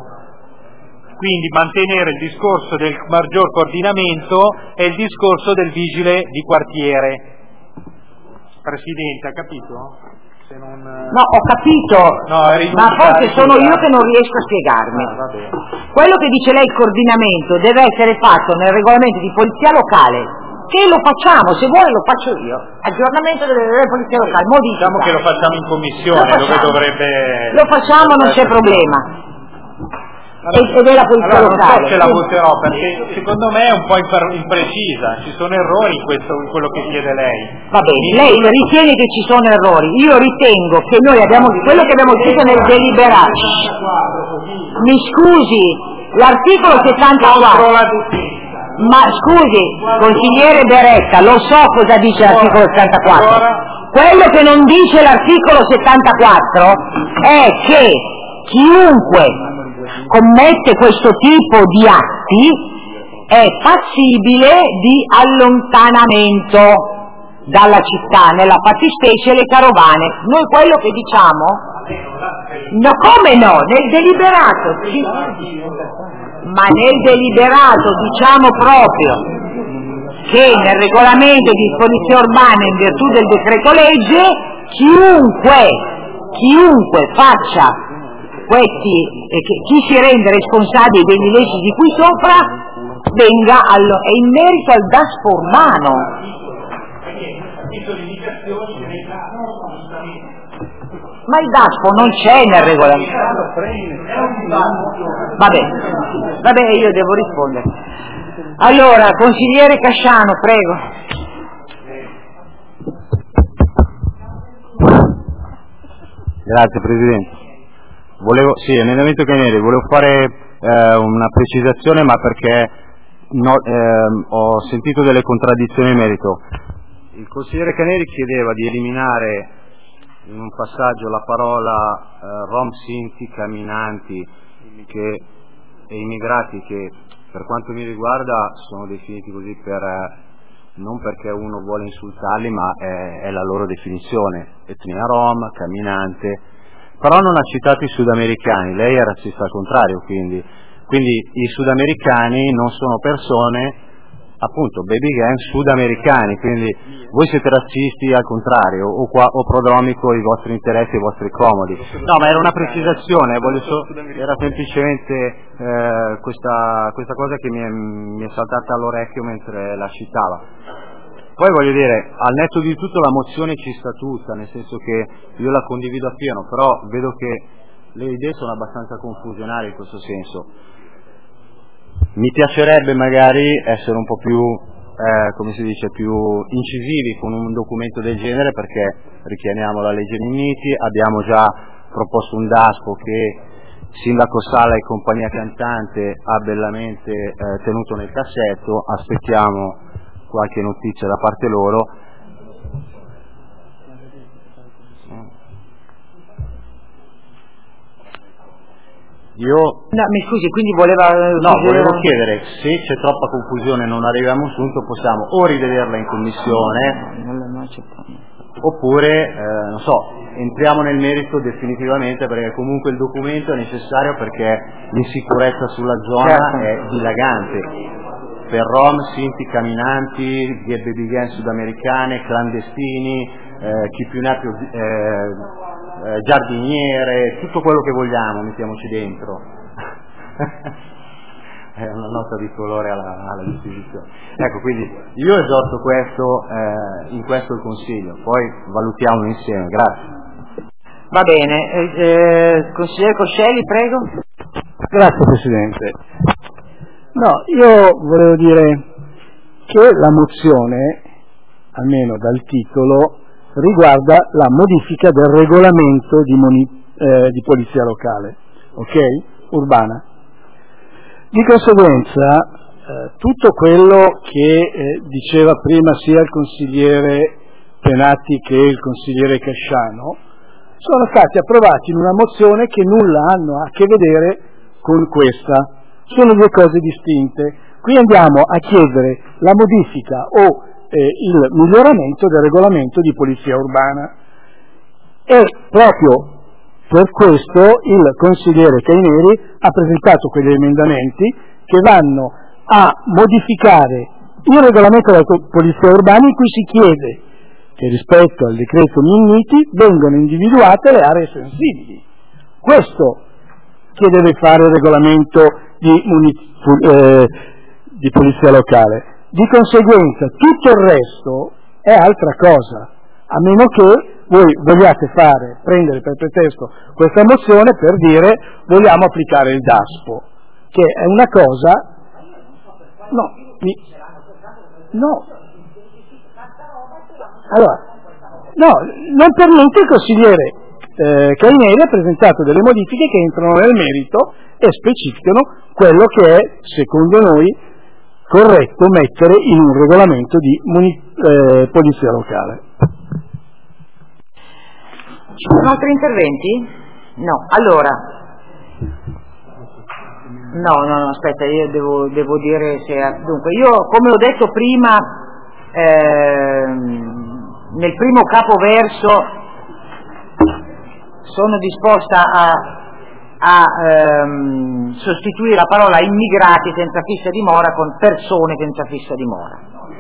quindi mantenere il discorso del maggior coordinamento e il discorso del vigile di quartiere. Presidente, ha capito? Se non... No, ho capito, no, ma forse sono io che non riesco a spiegarmi. Ah, quello che dice lei, il coordinamento, deve essere fatto nel regolamento di polizia locale che lo facciamo, se vuole lo faccio io, aggiornamento delle, delle polizie locali, modifica. Diciamo che lo facciamo in commissione, dove dovrebbe... Lo facciamo, non c'è problema. Ed è la polizia allora, locale. Non so se la voterò, perché secondo me è un po' imprecisa, ci sono errori in, questo, in quello che chiede lei. Va bene, lei ritiene che ci sono errori, io ritengo che noi abbiamo, quello che abbiamo scritto nel deliberato, mi scusi, l'articolo settantaquattro, ma scusi, consigliere Beretta, lo so cosa dice l'articolo settantaquattro, quello che non dice l'articolo settantaquattro è che chiunque commette questo tipo di atti è passibile di allontanamento dalla città, nella fattispecie le carovane. Noi quello che diciamo, no, come no, nel deliberato, sì, ma nel deliberato diciamo proprio che nel regolamento di polizia urbana in virtù del decreto legge chiunque, chiunque faccia questi, eh, chi si rende responsabile degli illeciti di qui sopra venga allo, è in merito al DASPO urbano. Ma il DASPO non c'è nel regolamento. Vabbè, vabbè, io devo rispondere. Allora, consigliere Casciano, prego. Grazie Presidente. Volevo, sì, emendamento Caneri, volevo fare eh, una precisazione, ma perché no, eh, ho sentito delle contraddizioni in merito. Il consigliere Caneri chiedeva di eliminare in un passaggio la parola eh, rom, sinti, camminanti che, e immigrati, che per quanto mi riguarda sono definiti così per, eh, non perché uno vuole insultarli, ma è, è la loro definizione, etnia rom, camminante. Però non ha citato i sudamericani, lei è razzista al contrario, quindi, quindi i sudamericani non sono persone, appunto, baby gang sudamericani, quindi voi siete razzisti al contrario, o, qua, o prodromico i vostri interessi, i vostri comodi. No, ma era una precisazione, voglio so, era semplicemente eh, questa, questa cosa che mi è, mi è saltata all'orecchio mentre la citava. Poi voglio dire, al netto di tutto la mozione ci sta tutta, nel senso che io la condivido appieno, però vedo che le idee sono abbastanza confusionarie in questo senso. Mi piacerebbe magari essere un po' più, eh, come si dice, più incisivi con un documento del genere, perché richiamiamo la legge Minniti, abbiamo già proposto un DASPO che Sindaco Sala e compagnia cantante ha bellamente eh, tenuto nel cassetto, aspettiamo qualche notizia da parte loro. Io no, mi scusi, quindi voleva no, volevo chiedere se c'è troppa confusione e non arriviamo a un punto, possiamo o rivederla in commissione oppure eh, non so, entriamo nel merito definitivamente, perché comunque il documento è necessario, perché l'insicurezza sulla zona certo. è dilagante. Per rom, sinti, camminanti, baby gang sudamericane, clandestini, eh, chi più ne ha più, eh, eh, giardiniere, tutto quello che vogliamo, mettiamoci dentro. È una nota di colore alla, alla disposizione. Ecco, quindi io esorto questo, eh, in questo il Consiglio, poi valutiamo insieme. Grazie. Va bene, eh, eh, consigliere Coscelli, prego. Grazie Presidente. No, io volevo dire che la mozione, almeno dal titolo, riguarda la modifica del regolamento di, moni, eh, di polizia locale, ok? Urbana. Di conseguenza, eh, tutto quello che eh, diceva prima sia il consigliere Penati che il consigliere Casciano sono stati approvati in una mozione che nulla hanno a che vedere con questa. Sono due cose distinte. Qui andiamo a chiedere la modifica o eh, il miglioramento del regolamento di polizia urbana, e proprio per questo il consigliere Caineri ha presentato quegli emendamenti che vanno a modificare il regolamento della polizia urbana, in cui si chiede che rispetto al decreto Minniti vengano individuate le aree sensibili. Questo che deve fare il regolamento di, eh, di polizia locale. Di conseguenza tutto il resto è altra cosa, a meno che voi vogliate fare, prendere per pretesto questa mozione per dire vogliamo applicare il DASPO, che è una cosa... No, mi... no. Allora, no, non per niente il consigliere eh, Caineri ha presentato delle modifiche che entrano nel merito e specificano quello che è, secondo noi, corretto mettere in un regolamento di muni- eh, polizia locale. Ci sono altri interventi? No, allora no, no, no, aspetta, io devo, devo dire se dunque, io come ho detto prima ehm, nel primo capoverso sono disposta a, a ehm, sostituire la parola immigrati senza fissa dimora con persone senza fissa dimora,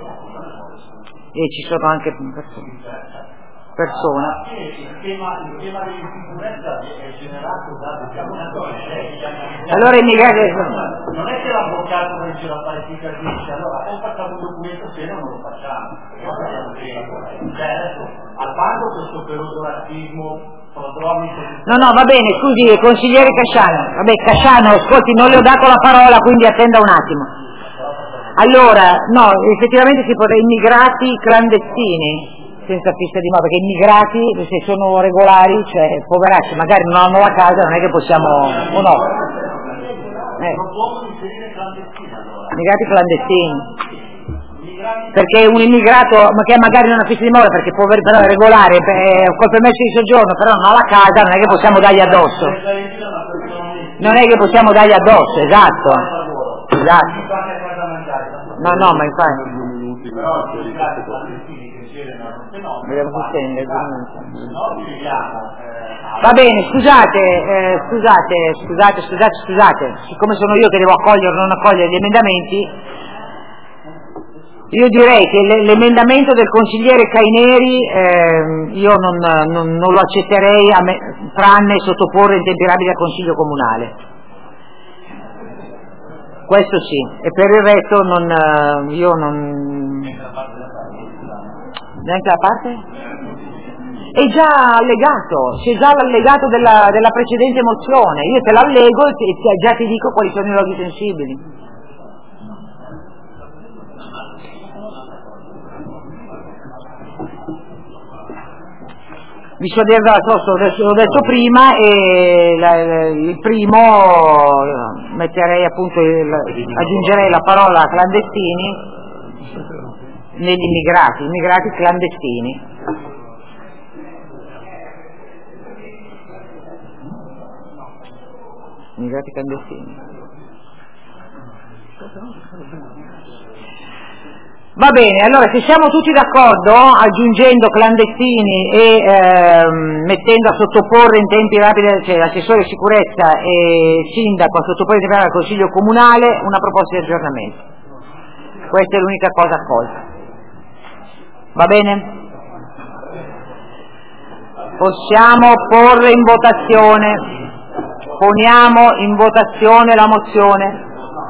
e ci sono anche persone. Persona. Il tema, il tema dell'insicurezza è generato da allora immigrati non è che l'avvocato dice la qualifica dice allora o facciamo un documento se no non lo facciamo, cioè adesso al bando questo perodoratismo prodromico. No, no, va bene, scusi, consigliere Casciano, vabbè, Casciano, ascolti, non le ho dato la parola, quindi attenda un attimo. Allora, no, effettivamente si potrebbe immigrati clandestini senza fissa dimora, perché immigrati se sono regolari, cioè poveracci, magari non hanno la casa, non è che possiamo, o no? Eh. Immigrati clandestini, perché un immigrato ma che magari non ha fissa dimora, perché pover, però è regolare, col permesso di soggiorno, però non ha la casa, non è che possiamo dargli addosso, non è che possiamo dargli addosso, esatto, esatto. No, no, ma infatti va bene, scusate, eh, scusate, scusate, scusate, scusate, siccome sono io che devo accogliere o non accogliere gli emendamenti, io direi che l'emendamento del consigliere Caineri eh, io non, non, non lo accetterei a me, tranne sottoporre in tempi rapidi al Consiglio Comunale. Questo sì, e per il resto non, io non... Neanche la parte? È già allegato, c'è già l'allegato della, della precedente mozione, io te l'allego e ti, già ti dico quali sono i luoghi sensibili. Visualizza la cosa, l'ho detto prima, e la, il primo metterei appunto, il, aggiungerei la parola clandestini negli immigrati, immigrati clandestini. Immigrati clandestini. Va bene, allora se siamo tutti d'accordo, aggiungendo clandestini e ehm, mettendo a sottoporre in tempi rapidi, cioè l'assessore sicurezza e sindaco a sottoporre in tempi rapidi al Consiglio Comunale una proposta di aggiornamento. Questa è l'unica cosa accolta. Va bene? Possiamo porre in votazione, poniamo in votazione la mozione.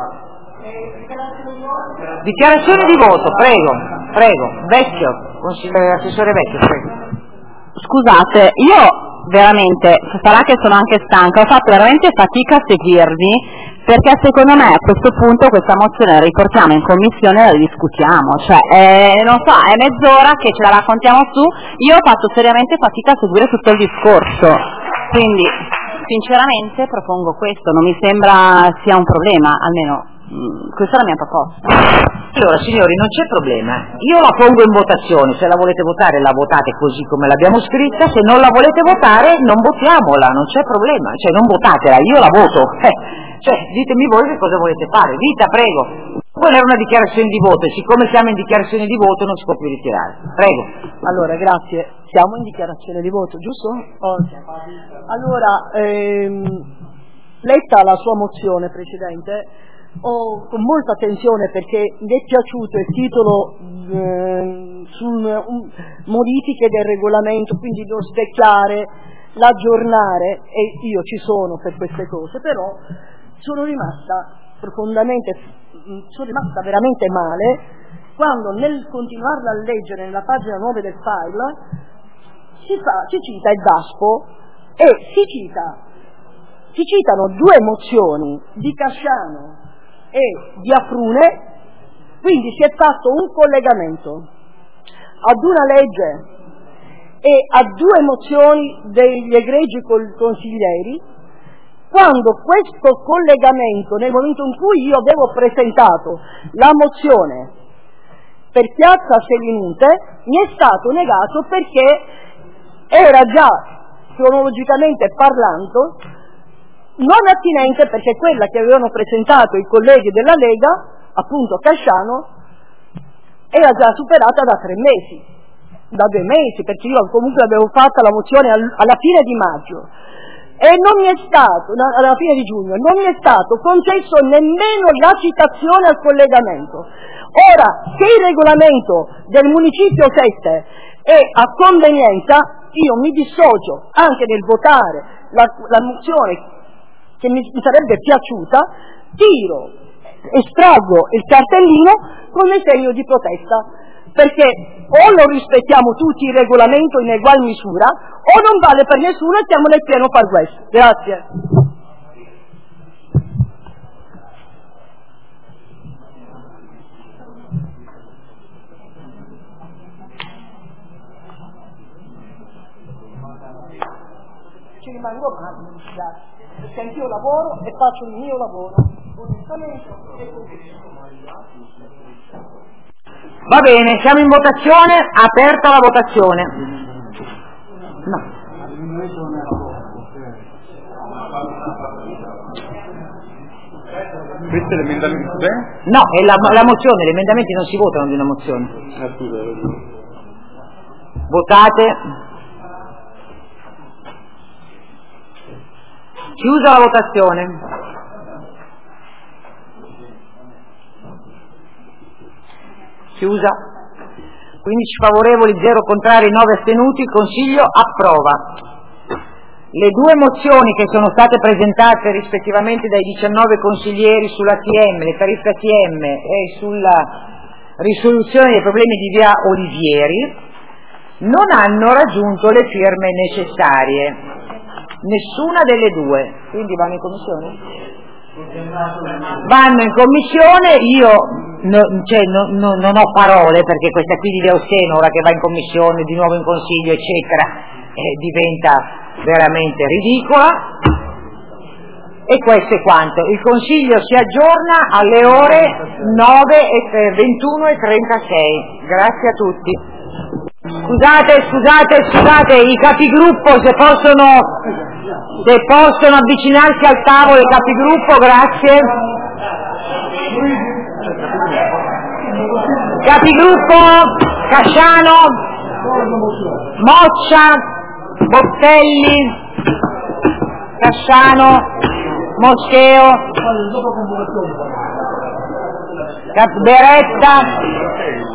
Dichiarazione di voto, prego, prego, Vecchio, assessore Vecchio, prego. Scusate, io veramente, sarà che sono anche stanca, ho fatto veramente fatica a seguirvi, perché secondo me a questo punto questa mozione la riportiamo in commissione e la discutiamo, cioè, eh, non so, è mezz'ora che ce la raccontiamo su, io ho fatto seriamente fatica a seguire tutto il discorso, quindi sinceramente propongo questo, non mi sembra sia un problema, almeno questa è la mia proposta. Allora signori, non c'è problema, io la pongo in votazione, se la volete votare la votate così come l'abbiamo scritta, se non la volete votare non votiamola, non c'è problema, cioè non votatela, io la voto, eh, cioè ditemi voi che cosa volete fare. Rita, prego. Quella era una dichiarazione di voto e siccome siamo in dichiarazione di voto non si può più ritirare, prego. Allora, grazie, siamo in dichiarazione di voto, giusto? Okay. Allora, ehm, letta la sua mozione precedente, ho con molta attenzione perché mi è piaciuto il titolo eh, su um, modifiche del regolamento, quindi lo svecchiare, l'aggiornare, e io ci sono per queste cose, però sono rimasta profondamente sono rimasta veramente male quando nel continuarla a leggere nella pagina nove del file si, fa, si cita il DASPO e si cita si citano due mozioni di Casciano e di Afrune, quindi si è fatto un collegamento ad una legge e a due mozioni degli egregi consiglieri, quando questo collegamento, nel momento in cui io avevo presentato la mozione per Piazza Selinunte, mi è stato negato perché era già cronologicamente parlando non attinente, perché quella che avevano presentato i colleghi della Lega, appunto Casciano, era già superata da tre mesi, da due mesi, perché io comunque avevo fatto la mozione alla fine di maggio e non mi è stato, alla fine di giugno, non mi è stato concesso nemmeno la citazione al collegamento. Ora, se il regolamento del municipio sette è a convenienza, io mi dissocio anche nel votare la, la mozione che mi, mi sarebbe piaciuta, tiro, estraggo il cartellino come segno di protesta, perché o lo rispettiamo tutti il regolamento in egual misura o non vale per nessuno e siamo nel pieno Far West. Grazie. Ci rimango male, grazie, perché anch'io lavoro e faccio il mio lavoro onestamente e Va bene, siamo in votazione, aperta la votazione. No. Questo è l'emendamento? No, è la, la mozione, gli emendamenti non si votano di una mozione. Ah, scusa, votate. Chiusa la votazione. Chiusa. quindici favorevoli, zero contrari, nove astenuti. Il Consiglio approva. Le due mozioni che sono state presentate rispettivamente dai diciannove consiglieri sull'A T M, le tariffe A T M e sulla risoluzione dei problemi di via Olivieri non hanno raggiunto le firme necessarie. Nessuna delle due. Quindi vanno in commissione? Vanno in commissione, io no, cioè, no, no, non ho parole perché questa qui di Leosteno, ora che va in commissione, di nuovo in consiglio, eccetera, eh, diventa veramente ridicola. E questo è quanto. Il consiglio si aggiorna alle ore nove e ventuno e trentasei. Grazie a tutti. Scusate, scusate, scusate, i capigruppo se possono, se possono avvicinarsi al tavolo, i capigruppo, grazie. Capigruppo Casciano, Moccia, Bottelli, Casciano, Moscheo, Beretta,